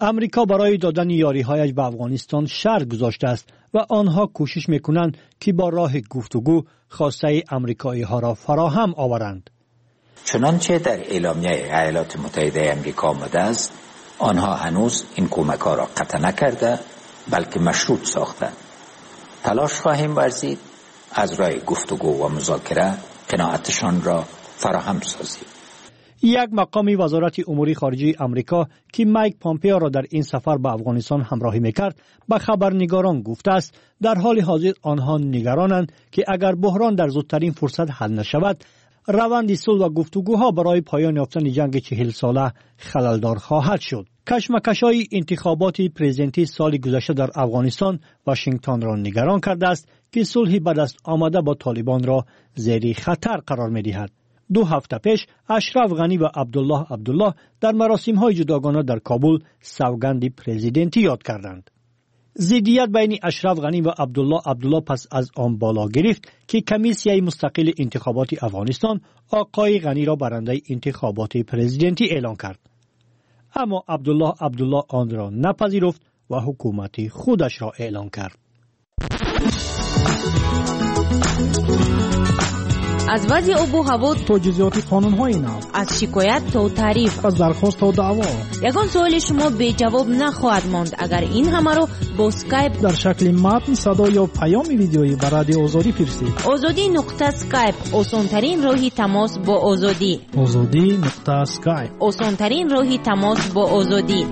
Speaker 7: امریکا برای دادن یاری‌هایش به افغانستان شرط گذاشته است و آنها کوشش می‌کنند که با راه گفتگو خواسته امریکایی‌ها را فراهم آورند.
Speaker 19: چنانچه در اعلامیه ایالات متحده آمریکا آمده است، آنها هنوز این کمک‌ها را قطع نکرده بلکه مشروط ساخته. تلاش خواهیم ورزید از راه گفتگو و مذاکره قناعتشان را فراهم سازیم.
Speaker 7: یک مقام وزارت امور خارجه آمریکا که مایک پامپئو را در این سفر به افغانستان همراهی میکرد به خبرنگاران گفته است در حال حاضر آنها نگرانند که اگر بحران در زودترین فرصت حل نشود، روند صلح و گفتگوها برای پایان یافتن جنگ چهل ساله خللدار خواهد شد. کشمکش‌های انتخابات پرزیدنتی سال گذشته در افغانستان واشنگتن را نگران کرده است که صلح به دست آمده با طالبان را زیر خطر قرار می‌دهد. دو هفته پیش اشرف غنی و عبدالله عبدالله در مراسم‌های جداگانه در کابل سوگند پرزیدنتی یاد کردند. ضدیت بین اشرف غنی و عبدالله عبدالله پس از آن بالا گرفت که کمیسیه مستقل انتخابات افغانستان آقای غنی را برنده انتخابات پرزیدنتی اعلام کرد. اما عبدالله عبدالله آن را نپذیرفت و حکومت خودش را اعلان کرد.
Speaker 23: از وضع آب و هوا
Speaker 8: تا جزئیات قانون‌های نو،
Speaker 23: از شکایت تا تعریف،
Speaker 8: از درخواست تا دعوا،
Speaker 23: یگان سوال شما به جواب نخواهد ماند اگر این همه را با اسکایپ
Speaker 8: در شکل متن، صدا یا پیام ویدیویی به رادیو آزادی فرستید.
Speaker 23: آزادی نقطه اسکایپ آسان‌ترین راه تماس با آزادی.
Speaker 8: آزادی نقطه اسکایپ
Speaker 23: آسان‌ترین راه تماس با آزادی.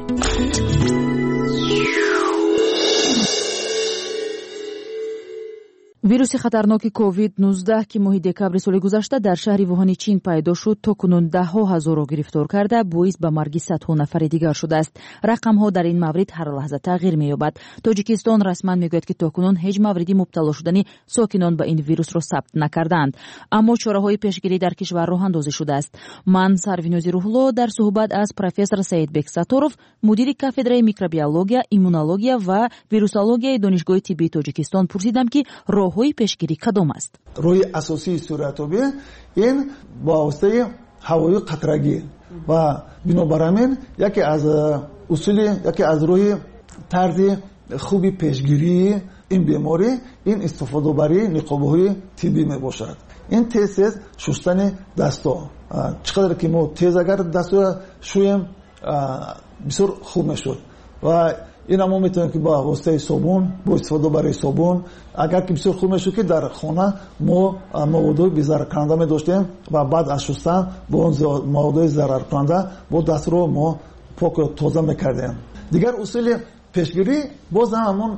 Speaker 4: ویروس خطرناک کووید نوزده که ماه دکبر سال گذشته در شهر ووهان چین پیدا شد تا کنون ده ها هزار را گرفتار کرده باعث به مرگ صدها نفر دیگر شده است. رقم ها در این مورد هر لحظه تغییر می‌یابد. تاجیکستان رسما میگوید که تا کنون هیچ موردی مبتلا شدن ساکنان به این ویروس را ثبت نکردند، اما چاره‌های پیشگیری در کشور راه اندازی شده است. من سروینوزی روح‌الله در صحبت از پروفسور سعید بک ساتورов، مدیر کافدرای میکروبیولوژیا، ایمونولوژیا و ویروسولوژیای دانشگاه طبی تاجیکستان پرسیدم که راه‌های پیشگیری کدام است؟
Speaker 10: روی اساسی صورتابی این با واسطه هوای قطرگی و بنابر همین یکی از اصول یکی از روی طرز خوبی پیشگیری این بیماری این استفاده برای نقابه‌های طبی می باشد. این تست شستن دستا، چقدر که ما تیز اگر دستا شویم بسیار خوب میشود و این هم میتونیم که با واسطه صابون با استفاده برای صابون اگر که بسیار خوب میشه که در خانه ما موادهای بی‌ضرر کننده می داشتیم و بعد از شستن با اون موادهای ضرر کننده با دست رو ما پاک و تازه میکردیم. دیگر اصول پیشگیری باز هم همون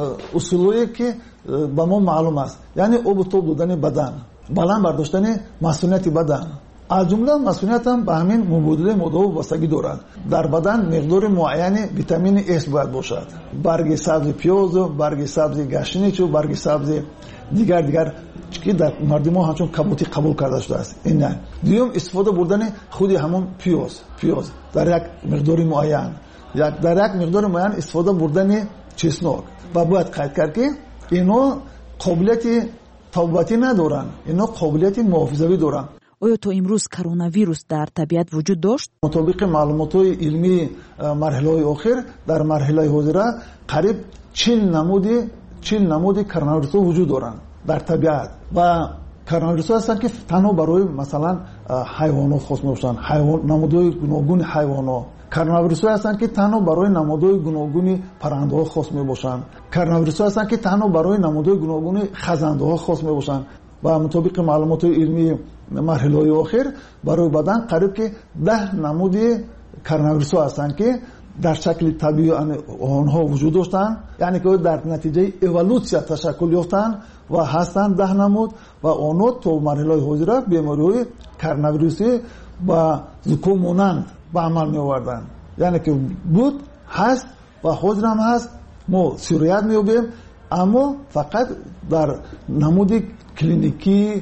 Speaker 10: اصولی که به ما معلوم است، یعنی آب و تاب دادن بدن، بلند برداشتن مسئولیت بدن، از جمله مسئولیت هم به همین مبادله ماده وابستگی دارد. در بدن مقدار معین ویتامین اس باید باشد. برگ سبز پیاز، برگ سبز گشنیج و برگ سبز دیگر دیگر که در مردم ما همچون کبوتی قبول کرده شده است. این نه. دوم استفاده بردن خودی همون پیاز، پیاز در یک مقدار معین، یک در یک مقدار معین استفاده بردن چسناک و باید قید کرد که اینا قابلیت تابوتی ندارن، اینا قابلیت محافظوی دارن.
Speaker 4: آیا تا امروز کرونا ویروس در طبیعت وجود داشت؟
Speaker 10: مطابق معلومات‌های علمی مرحله آخر در مرحله حاضره قریب چهل نمودی چهل نمودی کرونا ویروس وجود دارند در طبیعت و کرونا ویروس هستند که تنها برای مثلا حیوانات خاص می‌باشند، حیوان نمودهای گوناگون حیوانات. کرونا ویروس هستند که تنها برای نمودهای گوناگون پرنده‌ها خاص می‌باشند. کرونا ویروس هستند که تنها برای نمودهای گوناگون خزنده‌ها خاص می‌باشند و مطابق معلومات علمی مرحله آخر برای بدن قریب که ده نمودی کرونا ویروس هستند که در شکل طبیعی آنها وجود داشتند، یعنی که در نتیجه اِوولوسیا تشکل یافتند و هستند ده نمود و آنها تو مرحله حاضره بیماری‌های کرونا ویروسی و زکام مانند به عمل می‌آوردند. یعنی که بود هست و حاضر هم هست، ما سریعت می‌یابیم، اما فقط در نمود کلینیکی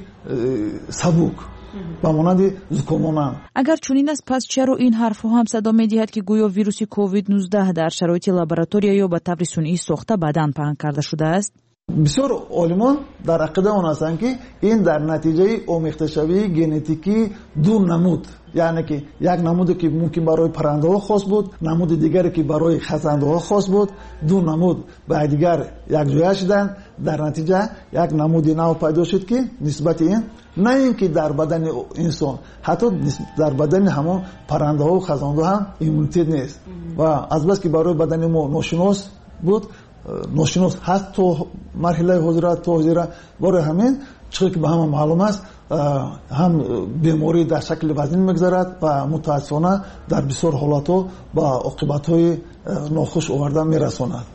Speaker 10: سبک با مانند زکام.
Speaker 4: اگر چنین است پس چرا این حرف‌ها هم صدا می‌دهد که گویا ویروس کووید نوزده در شرایط لابراتوری یا به طور صنعی ساخته بدن پهن کرده شده است؟
Speaker 10: بسیار علمان در عقیده آن هستند که این در نتیجه آمیخته‌شوی ژنتیکی دو نمود، یعنی که یک نمودی که ممکن برای پرنده ها خاص بود، نمود دیگری که برای خزنده ها خاص بود، دو نمود به دیگر یک جویا شدند، در نتیجه یک نمودی نو پیدا شد که نسبت این نه اینکه در بدن انسان، حتی در بدن همون پرنده ها و خزنده ها هم ایمونیته نیست و از بس که برای بدن ما ناشناس بود، ناشناس هست تو مرحله حضرت تو حضرت، برای همین چون که به همه معلوم است هم بیماری در شکل وزن میگذرد و متاسفانه در بسیار حالاتو با عاقبت‌های ناخوش آورده میرساند.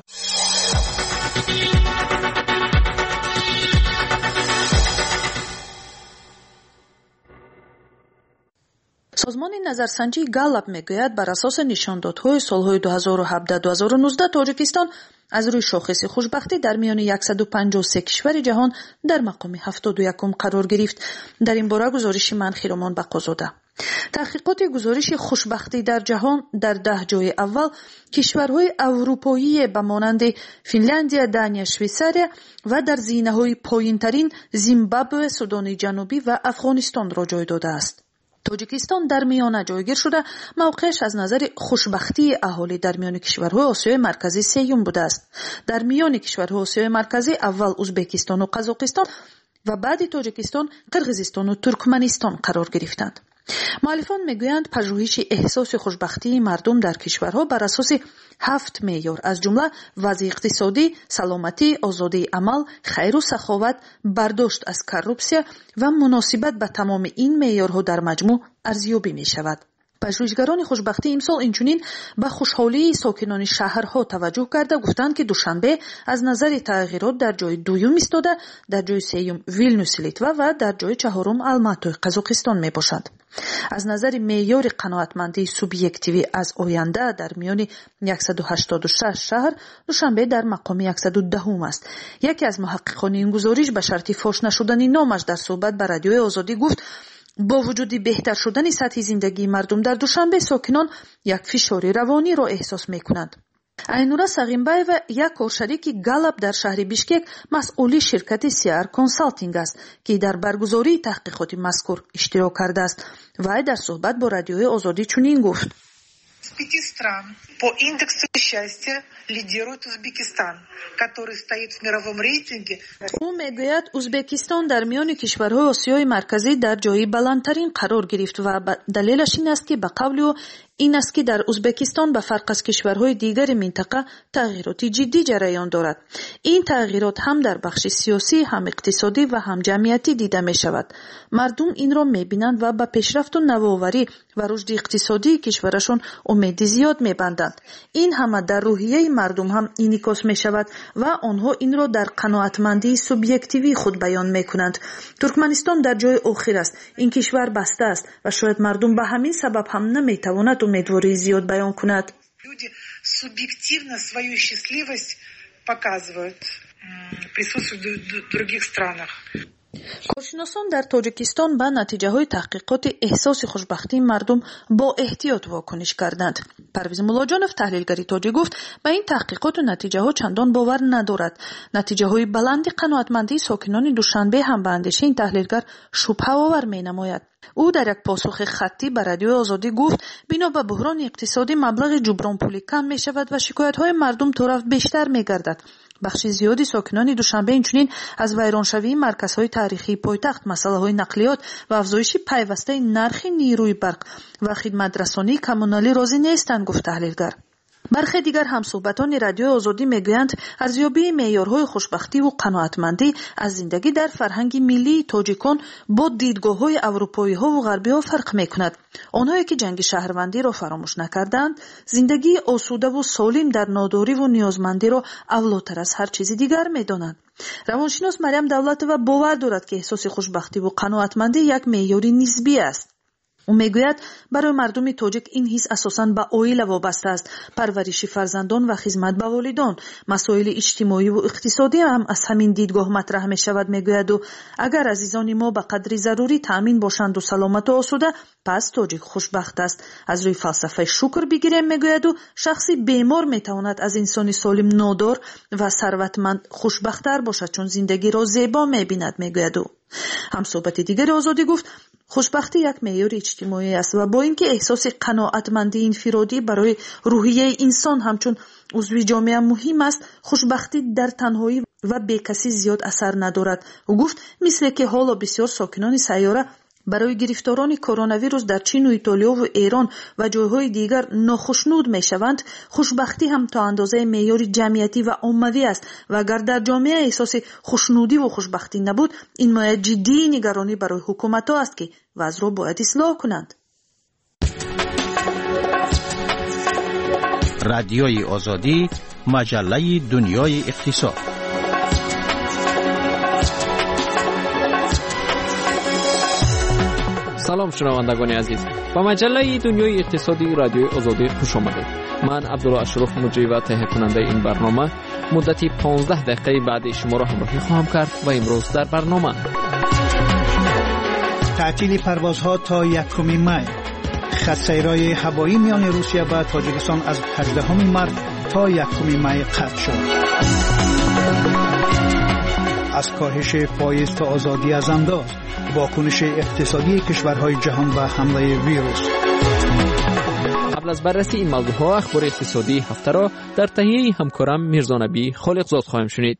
Speaker 11: سازمان نظرسنجی галап میگوید بر اساس نشاندادهای سالهای دو هزار و هفده دو هزار و نوزده تاجیکستان از روی شاخص خوشبختی در میان صد و پنجاه و سه کشور جهان در مقام هفتاد و یکم قرار گرفت. در این باره گزارش من خیرمان بقازاده. تحقیقات گزارش خوشبختی در جهان در ده جای اول کشورهای اروپایی به مانند فنلاندیا، دانیا، شویساریا و در زینه‌های پایین‌ترین زیمبابوه، سودان جنوبی و افغانستان را جای داده است. تاجیکستان در میانه جایگیر شده، موقعش از نظر خوشبختی اهالی در میان کشورهای آسیای مرکزی سیوم بوده است. در میان کشورهای آسیای مرکزی اول ازبکستان و قزاقستان و بعد تاجیکستان، قرقیزستان و ترکمنستان قرار گرفتند. مؤلفان میگویند پژوهش احساس خوشبختی مردم در کشورها بر اساس هفت معیار از جمله وضع اقتصادی، سلامتی، آزادی عمل، خیر و سخاوت، برداشت از کورپسیا و مناسبت به تمام این معیارها در مجموع ارزیابی می شود. پژوهشگران خوشبختی امسال اینچنین به خوشحالی ساکنان شهرها توجه کرده گفتند که دوشنبه از نظر تغییرات در جای دوم ایستاده، در جای سوم ویلنیوس لیتوا و در جای چهارم الماتای قزاقستان می باشد. از نظر معیار قناعتمندی سوبیکتیوی از آینده در میان صد و هشتاد و شش شهر دوشنبه در مقام صد و ده است. یکی از محققان این گزارش به شرط فاش نشدن نامش در صحبت با رادیوی آزادی گفت با وجود بهتر شدن سطح زندگی مردم در دوشنبه ساکنان یک فشار روانی را احساس میکنند. اینورا ساغینبایو یک کارشریک галап در شهر بیشکک مسئول شرکت سیار کنسالتینگ است که در برگزاری تحقیقات مذکور اشتراک کرده است. وی در صحبت با رادیوی آزادی چنین گفت:
Speaker 12: Из пяти стран по индексу счастья лидирует Узбекистан, который стоит в мировом рейтинге.
Speaker 11: او میگوید ازبکستان در میان کشورهای آسیای مرکزی در جای بلندترین قرار گرفت و دلیلش این است که به قول او این است که در ازبکستان به فرق از کشورهای دیگر منطقه تغییرات جدی جریان دارد. این تغییرات هم در بخش سیاسی، هم اقتصادی و هم جمعیتی دیده می شود. مردم این را می بینند و به پیشرفت و نوآوری و رشد اقتصادی کشورشان امید زیاد می بندند. این همه در روحیه مردم هم انعکاس می شود و آنها این را در قناعتمندی سوبیکتیوی خود بیان می کنند. ترکمنستان در جای آخر است. این کشور بسته است و شاید مردم به همین سبب هم نمی تواند امیدواری زیاد بیان کند.
Speaker 12: Люди субъективно свою счастливость показывают, присутствуют в других странах.
Speaker 11: کارشناسان در تاجیکستان به نتیجه های تحقیقات احساس خوشبختی مردم با احتیاط واکنش کردند. پرویز ملاجانوف تحلیلگری تاجیک گفت به این تحقیقات و نتیجه ها چندان باور ندارد. نتیجه های بلند قناعتمندی ساکنان دوشنبه هم به اندیشه این تحلیلگر شبهه آور می نماید. او در یک پاسخ خطی به رادیو آزادی گفت بنا به بحران اقتصادی مبلغ جبران پولی کم می شود و شکایت های مردم تا رفت بیشتر می گردد. بخش زیادی ساکنان دوشنبه اینچنین از ویرانشوی مرکزهای تاریخی پایتخت، مسئله‌های نقلیات و افزایش پیوسته نرخ نیروی برق و خدمترسانی کمونالی راضی نیستند، گفت تحلیلگر. برخی دیگر همصحبتان رادیو آزادی میگویند ارزیابی معیارهای خوشبختی و قناعتمندی از زندگی در فرهنگ ملی تاجیکان با دیدگاه‌های اروپایی‌ها و غربی‌ها فرق می‌کند. آنهایی که جنگ شهروندی را فراموش نکردند، زندگی آسوده و سالم در ناداری و نیازمندی را اولاتر از هر چیز دیگر می‌دانند. روانشناس مریم دولتова باور دارد که احساس خوشبختی و قناعتمندی یک معیار نسبی است. او میگوید برای مردم تاجیک این حس اساساً به عائله وابسته است. پرورش فرزندان و خدمت به والدان، مسائل اجتماعی و اقتصادی هم از همین دیدگاه مطرح می شود. میگوید و اگر عزیزان ما به قدری ضروری تامین باشند و سلامت و آسوده، پس تاجیک خوشبخت است. از روی فلسفه شکر بگیریم میگوید و شخصی بیمار میتواند از انسانی سالم نادار و ثروتمند خوشبخت‌تر باشد، چون زندگی را زیبا میبیند. میگوید و هم صحبت دیگر آزادی گفت خوشبختی یک معیار اجتماعی است و با اینکه احساس قناعتمندی انفرادی برای روحیه انسان همچون عضو جامعه مهم است، خوشبختی در تنهایی و بیکسی زیاد اثر ندارد. او گفت مثل که حالا بسیار ساکنان سیاره برای گرفتاران کرونا ویروس در چین و ایتالیا و ایران و جایهای دیگر ناخشنود می شوند، خوشبختی هم تا اندازه معیار جمعیتی و عمومی است و اگر در جامعه احساس خوشنودی و خوشبختی نبود، این مایه جدی نگرانی برای حکومت ها است که وضع را باید اصلاح کنند.
Speaker 5: رادیوی آزادی، مجله دنیای اقتصاد.
Speaker 13: سلام شنوندگان عزیز، با مجله دنیای اقتصادی رادیوی آزادی خوش آمدید. من عبدالله اشرف مجری و تهیه کننده این برنامه مدتی پانزده دقیقه بعد شما را همراهی خواهم کرد و امروز در برنامه
Speaker 8: تعطیل پروازها تا یکم می، خط سیرهای هوایی میان روسیه و تاجیکستان از هجدهم مارس تا یکم می قطع شد. از کاهش فایز تا آزادی از انداز، واکنش اقتصادی کشورهای جهان به حمله ویروس.
Speaker 13: قبل از بررسی این موضوعها اخبار اقتصادی هفته را در تهیه همکارم میرزا نبی خالقزاد خواهیم شنید.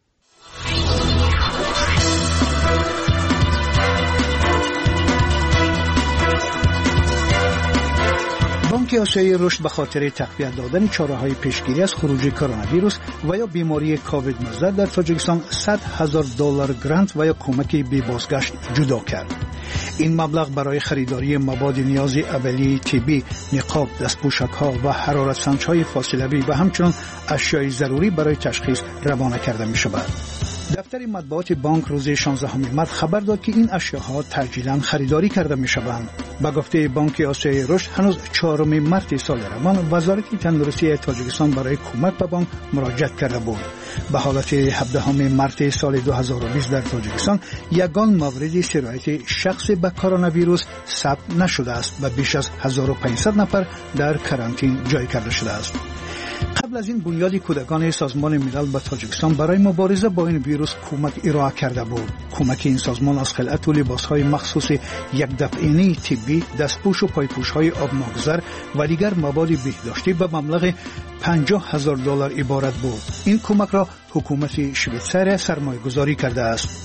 Speaker 8: بانک آسیایی رشد به خاطر تقویت دادن چاره‌های پیشگیری از خروج کرونا ویروس و یا بیماری کووید نوزده در تاجیکستان صد هزار دلار گرانت و یا کمک بی بازگشت جدا کرد. این مبلغ برای خریداری مواد نیاز اولیه طبی، نقاب، دستپوشک‌ها و حرارت سنج‌های فاصله‌ای و همچنین اشیاء ضروری برای تشخیص روانه کرده می‌شود. دفتر مطبوعات بانک روز شانزدهم مارس خبر داد که این اشیاءها تأجیلاً خریداری کرده می‌شوند. به گفته بانک آسیایی رشد، هنوز چهارم مارس سال روان وزارت تندرستی تاجیکستان برای کمک به بانک مراجعه کرده بود. به حالت هفدهم مارس سال دو هزار و بیست در تاجیکستان یگان مورد سرایت شخص به کرونا ویروس ثبت نشده است و بیش از هزار و پانصد نفر در کرانتین جای کرده شده است. قبل از این بنیاد کودکان سازمان ملل به تاجیکستان برای مبارزه با این ویروس کمک ارائه کرده بود. کمک این سازمان از خلعت و لباس‌های مخصوص یک دفعینی طبی، دستپوش و پایپوش‌های آب ناگذر و دیگر مواد بهداشتی به مبلغ پنجاه هزار دلار عبارت بود. این کمک را حکومت شویتزار سرمایه‌گذاری کرده است.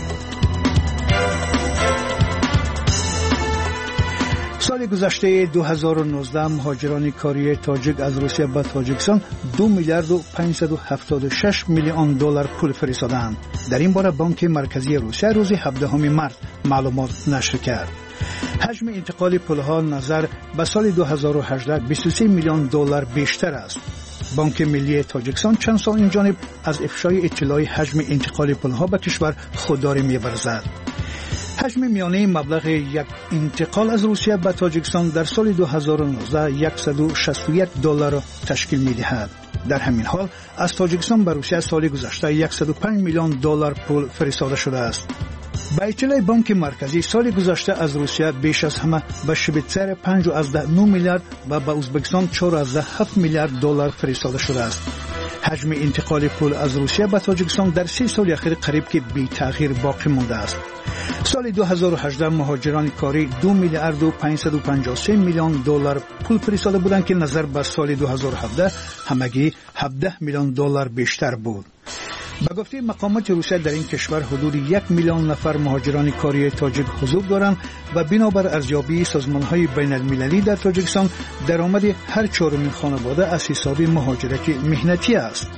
Speaker 8: سال گذشته دو هزار و نوزده مهاجران کاری تاجیک از روسیه به تاجیکستان دو میلیارد و پانصد و هفتاد و شش میلیون دلار پول فرستادند. در این باره بانک مرکزی روسیه روز هفدهم مارس معلومات نشر کرد. حجم انتقال پولها نظر به سال دو هزار و هجده بیست و سه میلیون دلار بیشتر است. بانک ملی تاجیکستان چند سال این جانب از افشای اطلاع حجم انتقال پولها به کشور خودداری می‌ورزد. حجم میانه مبلغ یک انتقال از روسیه به تاجیکستان در سال دو هزار و نوزده صد و شصت و یک دلار تشکیل می‌دهد. در همین حال از تاجیکستان به روسیه سال گذشته صد و پنج میلیون دلار پول فرستاده شده است. با اطلاع بانک مرکزی سال گذشته از روسیه بیش از همه به شویتزار پنج و نه میلیارد و به ازبکستان چهار و هفت میلیارد دلار فرستاده شده است. حجم انتقال پول از روسیه به تاجیکستان در سه سال اخیر قریب که بی تغییر باقی مانده است. سال دو هزار و هجده مهاجران کاری دو میلیارد و پانصد و پنجاه و سه میلیون دلار پول فرستاده بودند که نظر به سال دو هزار و هفده همگی هفده میلیون دلار بیشتر بود. به گفته مقامات روسیه در این کشور حدود یک میلیون نفر مهاجران کاری تاجیک حضور دارند و بنابر ارزیابی سازمان‌های بین المللی در تاجیکستان درآمد هر چهارمین خانواده از حساب مهاجرت مهنتی است.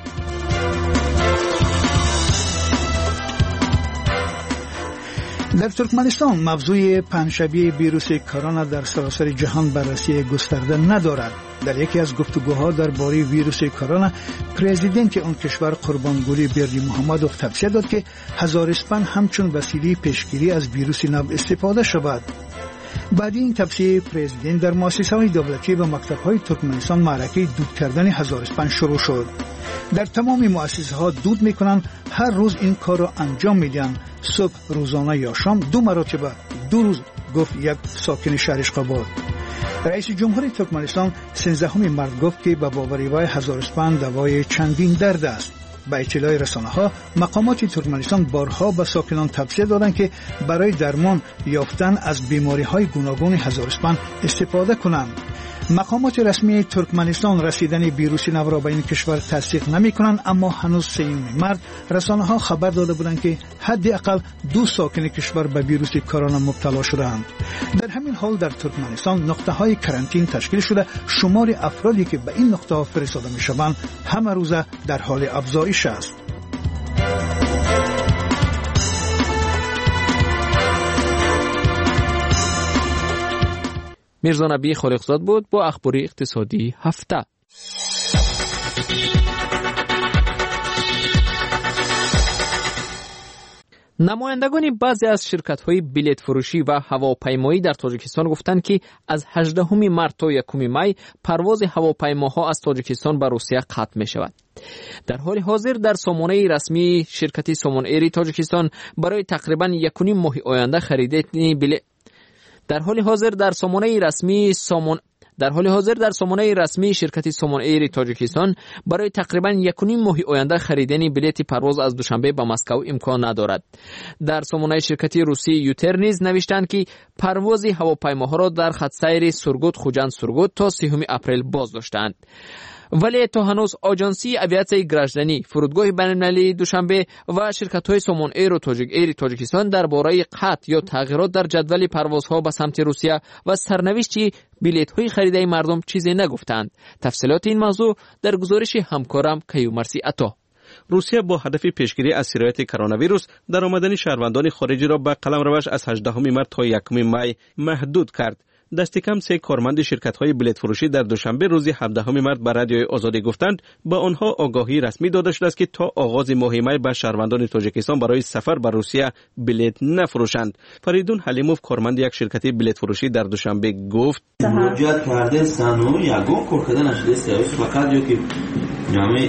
Speaker 8: در ترکمنستان موضوع پنجشنبه ویروس کرونا در سراسر جهان بررسی گسترده ندارد. در یکی از گفتگوها درباره ویروس کرونا، پرزیدنت آن کشور قربانگلی بردی محمدوف توصیه داد که هزاراسپان همچون وسیله پیشگیری از ویروس نو استفاده شود. بعد این توصیه پرزیدنت در مؤسسه‌های دولتی و مکتب‌های ترکمنستان معرکه دود کردن هزار اسپند شروع شد. در تمام مؤسسه‌ها دود میکنن، هر روز این کار را انجام میدن، صبح، روزانه یا شام، دو مرتبه، دو روز، گفت یک ساکن شهر اشقاباد. رئیس جمهوری ترکمنستان سیزدهم مارس گفت که به باوری وای هزار اسپند دوای چندین درد است. به اطلاع رسانه‌ها، مقامات ترکمنستان بارها به ساکنان توصیه دادند که برای درمان یافتن از بیماری‌های گوناگون هزار اسپند استفاده کنند. مقامات رسمی ترکمنستان رسیدن ویروس نو را به این کشور تصدیق نمی‌کنند، اما هنوز سوم مارس رسانه‌ها خبر داده بودند که حداقل دو ساکن کشور به ویروس کرونا مبتلا شدند. در همین حال در ترکمنستان نقطه‌های کرانتین تشکیل شده، شمار افرادی که به این نقطه‌ها فرستاده می‌شوند همه روزه در حال افزایش است.
Speaker 13: میرزا نبی خالقزاد بود با اخبار اقتصادی هفته. نمایندگان بعضی از شرکت‌های بلیط فروشی و هواپیمایی در تاجیکستان گفتند که از هجدهم مارس تا یکم می پرواز هواپیماها از تاجیکستان به روسیه قطع می‌شود. در حال حاضر در سامانه رسمی شرکت سامان ایر تاجیکستان برای تقریباً یک و نیم ماه آینده خرید بلیط در حال حاضر در سامانه رسمی سامان در حال حاضر در سامانه رسمی شرکت سامان ایر تاجیکستان برای تقریباً یک و نیم ماه آینده خریدن بلیط پرواز از دوشنبه به مسکو امکان ندارد. در سامانه شرکت روسی یوتر نیز نوشتند که پرواز هواپیماها را در خط سیر سورگوت خوجند سورگوت تا سوم اپریل باز داشتند. ولی تا هنوز آژانسی آویاسیون گراژدانی، فرودگاه بین‌المللی دوشنبه و شرکت‌های سامان ایر و تاجیک ایر تاجیکستان درباره قطع یا تغییرات در جدول پروازها به سمت روسیه و سرنوشت بلیط‌های خریده مردم چیزی نگفتند. تفصیلات این موضوع در گزارش همکارم کیومرسی عطا.
Speaker 2: روسیه با هدف پیشگیری از سرایت کرونا ویروس در آمدن شهروندان خارجی را به قلمروش از هجدهم مارس تا یکم می محدود کرد. دست کم سه کارمند شرکت‌های بلیط فروشی در دوشنبه روز هفدهم مارس به رادیوی آزادی گفتند به آنها آگاهی رسمی داده شده است که تا آغاز ماه می به شهروندان تاجیکستان برای سفر به روسیه بلیط نفروشند. فریدون حلیموف کارمند یک شرکت بلیط فروشی در دوشنبه گفت
Speaker 14: مراجعت کرده سنو یگان کار کردن نشده است فقط یا که نام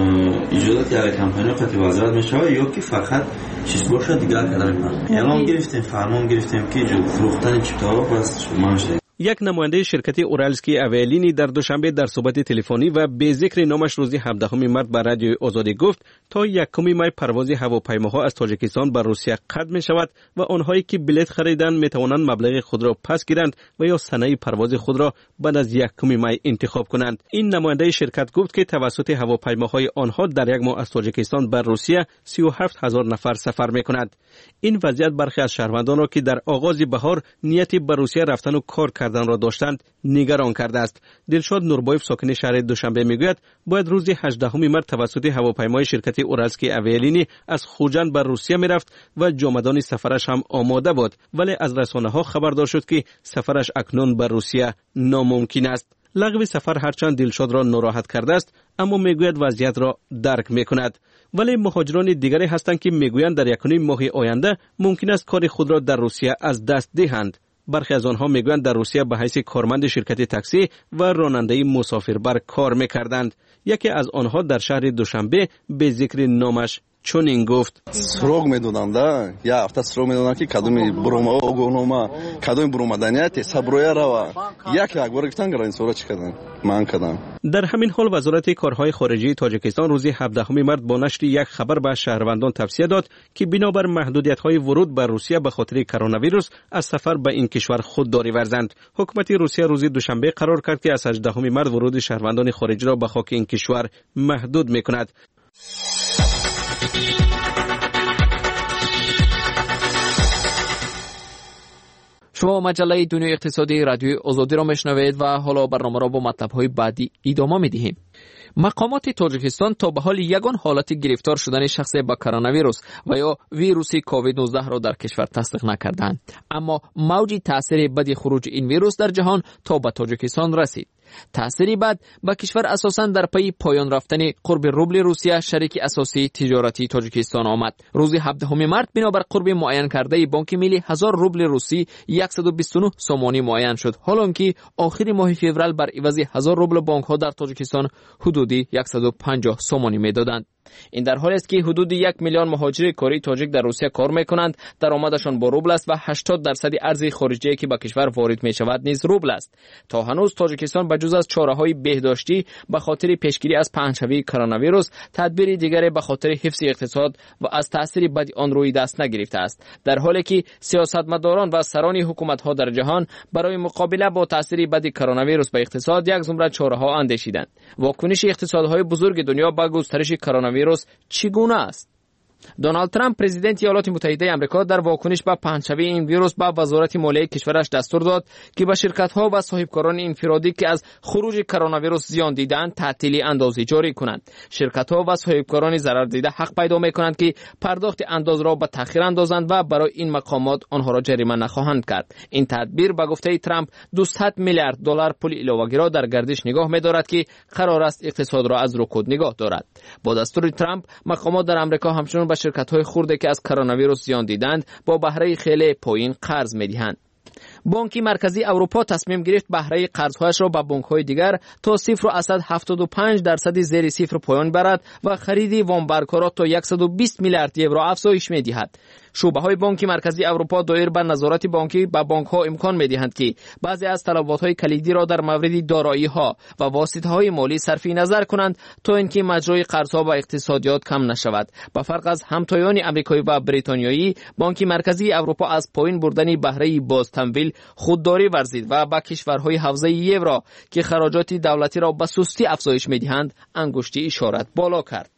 Speaker 14: اجازه یک کمپانی قطعی وزارت میشه یا که فقط چیز باشه دیگه کردن اعلام گرفتیم فرمان گرفتیم که جو فروختن چیپ‌ها بس شما شده.
Speaker 2: یک نماینده شرکت اورالسکی اویلینی در دوشنبه در صحبت تلفنی و به ذکر نامش روز هفدهم مارس به رادیو آزادی گفت تا یکم می پرواز هواپیماها از تاجیکستان به روسیه قطع می شود و آنهایی که بلیط خریدند می توانند مبلغ خود را پس گیرند و یا سنه پرواز خود را بعد از یکم می انتخاب کنند. این نماینده شرکت گفت که توسط هواپیماهای آنها در یک ماه از تاجیکستان به روسیه سی و هفت هزار نفر سفر می کند. این وضعیت برخی از شهروندان را که در آغاز بهار نیتی به روسیه رفتن و کار کردن را داشتند نگران کرده است. دلشاد نوربایف ساکن شهر دوشنبه میگوید باید روز هجدهم مارس توسط هواپیمای شرکت اورالسکی اویلینی از خوجند به روسیه میرفت و جامدان سفرش هم آماده بود، ولی از رسانه‌ها خبردار شد که سفرش اکنون به روسیه ناممکن است. لغو سفر هرچند دلشاد را ناراحت کرده است، اما میگوید وضعیت را درک میکند. ولی مهاجران دیگری هستند که میگویند در یک ماه آینده ممکن است کار خود را در روسیه از دست دهند. برخی از آنها میگویند در روسیه به حیث کارمند شرکت تاکسی و راننده مسافربر کار میکردند. یکی از آنها در شهر دوشنبه به ذکر نامش چونین گفت
Speaker 15: سروغ میدادند یا هفته سروغ میدادند که کدومی بروما اوگونوما کدومی برومادانیت صبرویا روا یک یک بار گفتن گران سورا چیکردن من کردم.
Speaker 2: در همین حال وزارت کارهای خارجه تاجیکستان روز هفدهم مارس با نشر یک خبر به شهروندان توصیه داد که بنابر محدودیت‌های ورود به روسیه به خاطر کرونا ویروس از سفر به این کشور خودداری ورزند. حکومت روسیه روز دوشنبه قرار کرد که از هجدهم مارس ورود شهروندان خارجی را به خاک این کشور محدود می‌کند.
Speaker 13: شما مجله دنیای اقتصادی رادیو آزادی را میشنوید و حالا برنامه را با مطلب‌های بعدی ادامه می‌دهیم. مقامات تاجیکستان تا به حال یگان حالت گرفتار شدن شخص با کرونا ویروس و یا ویروس کووید نوزده را در کشور تصدیق نکردند، اما موج تاثیر بد خروج این ویروس در جهان تا به تاجیکستان رسید. تأثیری بعد با کشور اساساً در پی پایان رفتن قرب روبل روسیه شریک اساسی تجارتی تاجیکستان آمد. روز هفدهم مارس بنابر قرب معین کرده بانک ملی هزار روبل روسی صد و بیست و نه سومانی معین شد، حالا که آخر ماه فوریه بر عوض هزار روبل بانک ها در تاجیکستان حدودی صد و پنجاه سومانی میدادند. این در حالی است که حدود یک میلیون مهاجر کاری تاجیک در روسیه کار میکنند. درآمدشان با روبل است و هشتاد درصد ارز خارجی که به کشور وارد می شود نیز روبل است. تا هنوز تاجیکستان بجز از چاره‌های بهداشتی به خاطر پیشگیری از پهنشوی کرونا ویروس تدبیر دیگری به خاطر حفظ اقتصاد و از تاثیر بد آن روی دست نگرفته است، در حالی که سیاستمداران و سران حکومت‌ها در جهان برای مقابله با تاثیر بد کرونا ویروس به اقتصاد یک زمره چاره‌ها اندیشیدند. واکنش اقتصادهای بزرگ دنیا به گسترش کرونا ویروس چگونه است؟ دونالد ترامپ پرزیدنت ایالات متحده آمریکا در واکنش به پهنشوی این ویروس به وزارت مالیه کشورش دستور داد که به شرکت‌ها و صاحبکاران انفرادی که از خروج کرونا ویروس زیان دیدند تعطیلی اندازی جاری کنند. شرکت‌ها و صاحبکاران ضرر دیده حق پیدا می‌کنند که پرداخت انداز را به تأخیر اندازند و برای این مقامات آنها را جریمه نخواهند کرد. این تدبیر به گفته ترامپ دویست میلیارد دلار پول علاوه‌ای را در گردش نگاه می‌دارد که قرار است اقتصاد را از رکود نگاه دارد. با دستور ترامپ مقامات در آمریکا همچنین به شرکت‌های خرده که از کرونا ویروس زیان دیدند با بهره خیلی پایین قرض می‌دهند. بانک مرکزی اروپا تصمیم گرفت بهره قرض‌هایش را به بانک‌های دیگر تا صفر و هفتاد و پنج درصد زیر صفر پایان برد و خرید وامبرگ‌ها را تا صد و بیست میلیارد یورو افزایش می‌دهد. شعبه‌های بانک مرکزی اروپا دایر بر نظارت بانکی به بانک‌ها امکان می‌دهند که بعضی از طلبات‌های کلیدی را در مورد دارایی‌ها و واسطه‌های مالی صرفی نظر کنند تا اینکه مجرای قرض‌ها و اقتصادیات کم نشود. به فرق از همتایان آمریکایی و بریتانیایی، بانک مرکزی اروپا از پایین بردن بهره بازتمویل خودداری ورزید و به کشورهای حوزه یورو که خراجات دولتی را به سستی افزایش می‌دهند انگشتی اشارت بالا کرد.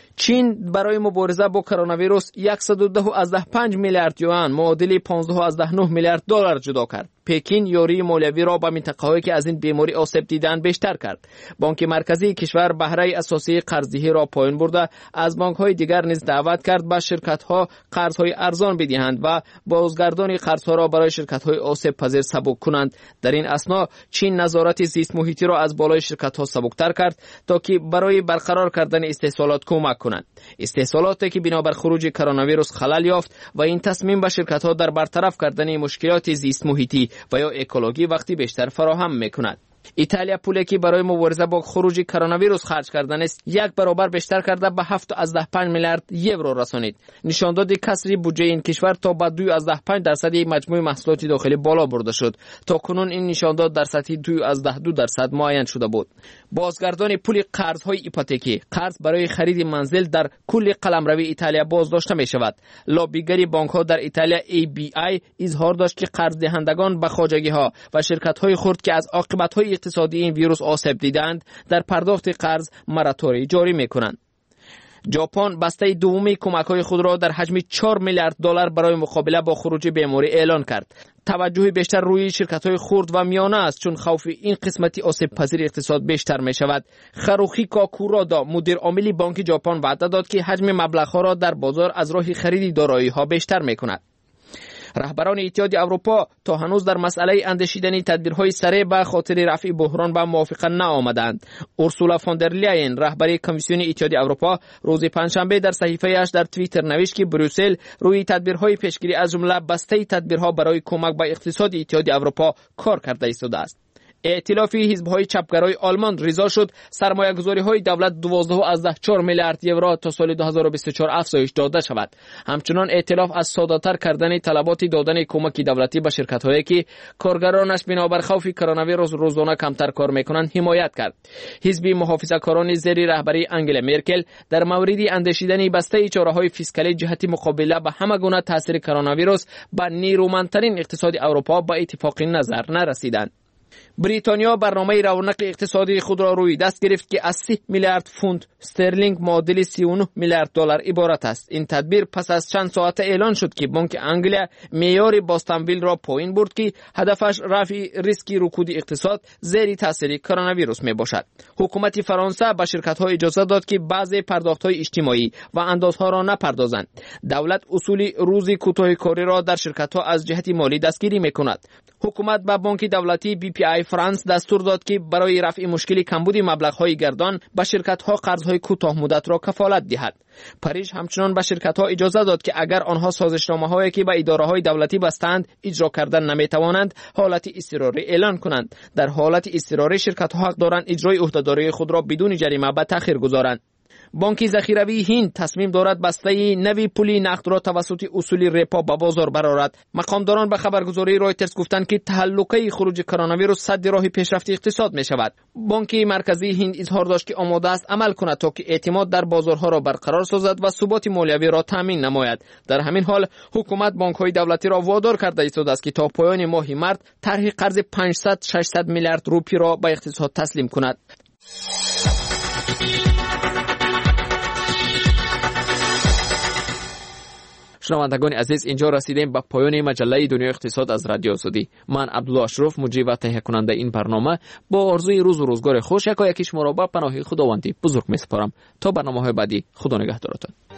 Speaker 13: چین برای مبارزه با کرونا ویروس صد و ده و پنج میلیارد یوان معادل پانزده و نه میلیارد دلار جدا کرد. پکین یاری مالیوی را به منطقه‌هایی که از این بیماری آسیب دیدند بیشتر کرد. بانک مرکزی کشور بهره اساسی قرضدهی را پایین برده، از بانک‌های دیگر نیز دعوت کرد به شرکت‌ها قرض‌های ارزان بدهند و بازگردانی قرض‌ها را برای شرکت‌های آسیب پذیر سبک کنند. در این اثنا چین نظارت زیست محیطی را از بالای شرکت‌ها سبکتر کرد تا که برای برقرار کردن استحصالات کمک کنند. استحصالاتی که بنابر خروج کرونا ویروس خلل یافت و این تصمیم به شرکت‌ها در برطرف کردن مشکلات زیست محیطی و یا اکولوژی وقتی بیشتر فراهم می‌کند. ایتالیا پولی که برای مبارزه با خروج کرونا ویروس خرج کردن است یک برابر بیشتر کرده به هفت و پنج میلیارد یورو رسانید. نشانداد کسری بودجه این کشور تا به دو و پنج درصد مجموع محصولات داخلی بالا برده شد. تا کنون این نشانداد در سطح دو و دو درصد معین شده بود. بازگردان پول قرض‌های ایپوتکی، قرض برای خرید منزل در کل قلمروی ایتالیا بازداشته می شود. لابیگری بانک‌ها در ایتالیا ای بی آی اظهار داشت که قرض دهندگان به خواجگی‌ها و شرکت‌های خرد که از عاقبت‌های اقتصادی این ویروس آسیب دیدند در پرداخت قرض مراتوری جاری می‌کنند. ژاپن بسته دومی کمک‌های خود را در حجم چهار میلیارد دلار برای مقابله با خروج بیماری اعلان کرد. توجه بیشتر روی شرکت‌های خرد و میانه است چون خوف این قسمتی آسیب پذیر اقتصاد بیشتر می‌شود. خروخی کاکورادا مدیر عامل بانک ژاپن وعده داد که حجم مبلغ‌ها را در بازار از راه خرید دارایی‌ها بیشتر می‌کند. رهبران اتحادیه اروپا تا هنوز در مسئله اندیشیدنی تدبیرهای سریع به خاطر رفع بحران به موافقه نآمدند. اورسولا فوندر لاین رهبر کمیسیون اتحادیه اروپا روز پنجشنبه در صحیفه‌اش در توییتر نوشت که بروسل روی تدبیرهای پیشگیری از جمله بسته تدبیرها برای کمک به اقتصاد اتحادیه اروپا کار کرده ایستاده است. ائتلاف حزب‌های چپگرای آلمان رضا شد سرمایه‌گذاری‌های دولت دوازده و چهار میلیارد یورو تا سال دو هزار و بیست و چهار افزایش داده شود. همچنان ائتلاف از ساده‌تر کردن طلبات دادن کمک دولتی به شرکت‌هایی که کارگرانش بنابر خوف کرونا ویروس روزانه کمتر کار می‌کنند حمایت کرد. حزب محافظه‌کاران زیر رهبری انگلا مرکل در مورد اندیشیدن بسته چاره‌های فیسکالی جهت مقابله با همه گونه تاثیر کرونا ویروس بر نیرومندترین اقتصاد اروپا با اتفاق نظر نرسیدند. بریتانیا برنامه رونق اقتصادی خود را روی دست گرفت که از سی میلیارد پوند استرلینگ معادل سی و نه میلیارد دلار عبارت است. این تدبیر پس از چند ساعت اعلان شد که بانک انگلیا معیار باستانویل را پایین برد که هدفش رفع ریسک رکود اقتصاد زیر تاثیر کرونا ویروس می باشد. حکومت فرانسه به شرکت‌ها اجازه داد که بعضی پرداخت‌های اجتماعی و اندازها را نپردازند. دولت اصول روزی کوتاه کاری را در شرکت‌ها از جهت مالی دستگیری می‌کند. حکومت به بانک دولتی بی پی آی فرانس دستور داد که برای رفع مشکل کمبود مبلغ‌های گردان به شرکت‌ها قرض‌های کوتاه مدت را کفالت دهد. پاریس همچنان به شرکت‌ها اجازه داد که اگر آنها سازشنامه‌هایی که به اداره‌های دولتی بستند اجرا کردن نمی‌توانند، حالت اضطراری اعلان کنند. در حالت اضطراری شرکت‌ها حق دارند اجرای عهده‌داری خود را بدون جریمه به تأخیر گذارند. بانک ذخیروی هند تصمیم دارد بسته نوی پولی نقد را توسط اصول رپا به بازار برآورد. مقامداران به خبرگزاری رایترز گفتند که تهلکه خروج کرونا ویروس سد راه پیشرفت اقتصاد می شود. بانک مرکزی هند اظهار داشت که آماده است عمل کند تا که اعتماد در بازارها را برقرار سازد و ثبات مالیوی را تامین نماید. در همین حال حکومت بانک‌های دولتی را وادار کرده است که تا پایان ماه مارس طرح قرض پانصد ششصد میلیارد روپی را به اقتصاد تسلیم کند. شنوندگان عزیز، اینجا رسیدیم به پایان مجله دنیای اقتصاد از رادیو آزادی. من عبدالله اشرف مجری و تهیه کننده این برنامه با آرزوی روز و روزگار خوش یکایک شما را به پناه خداوندی بزرگ می‌سپارم. تا برنامه‌های بعدی، خدا نگهدارتان.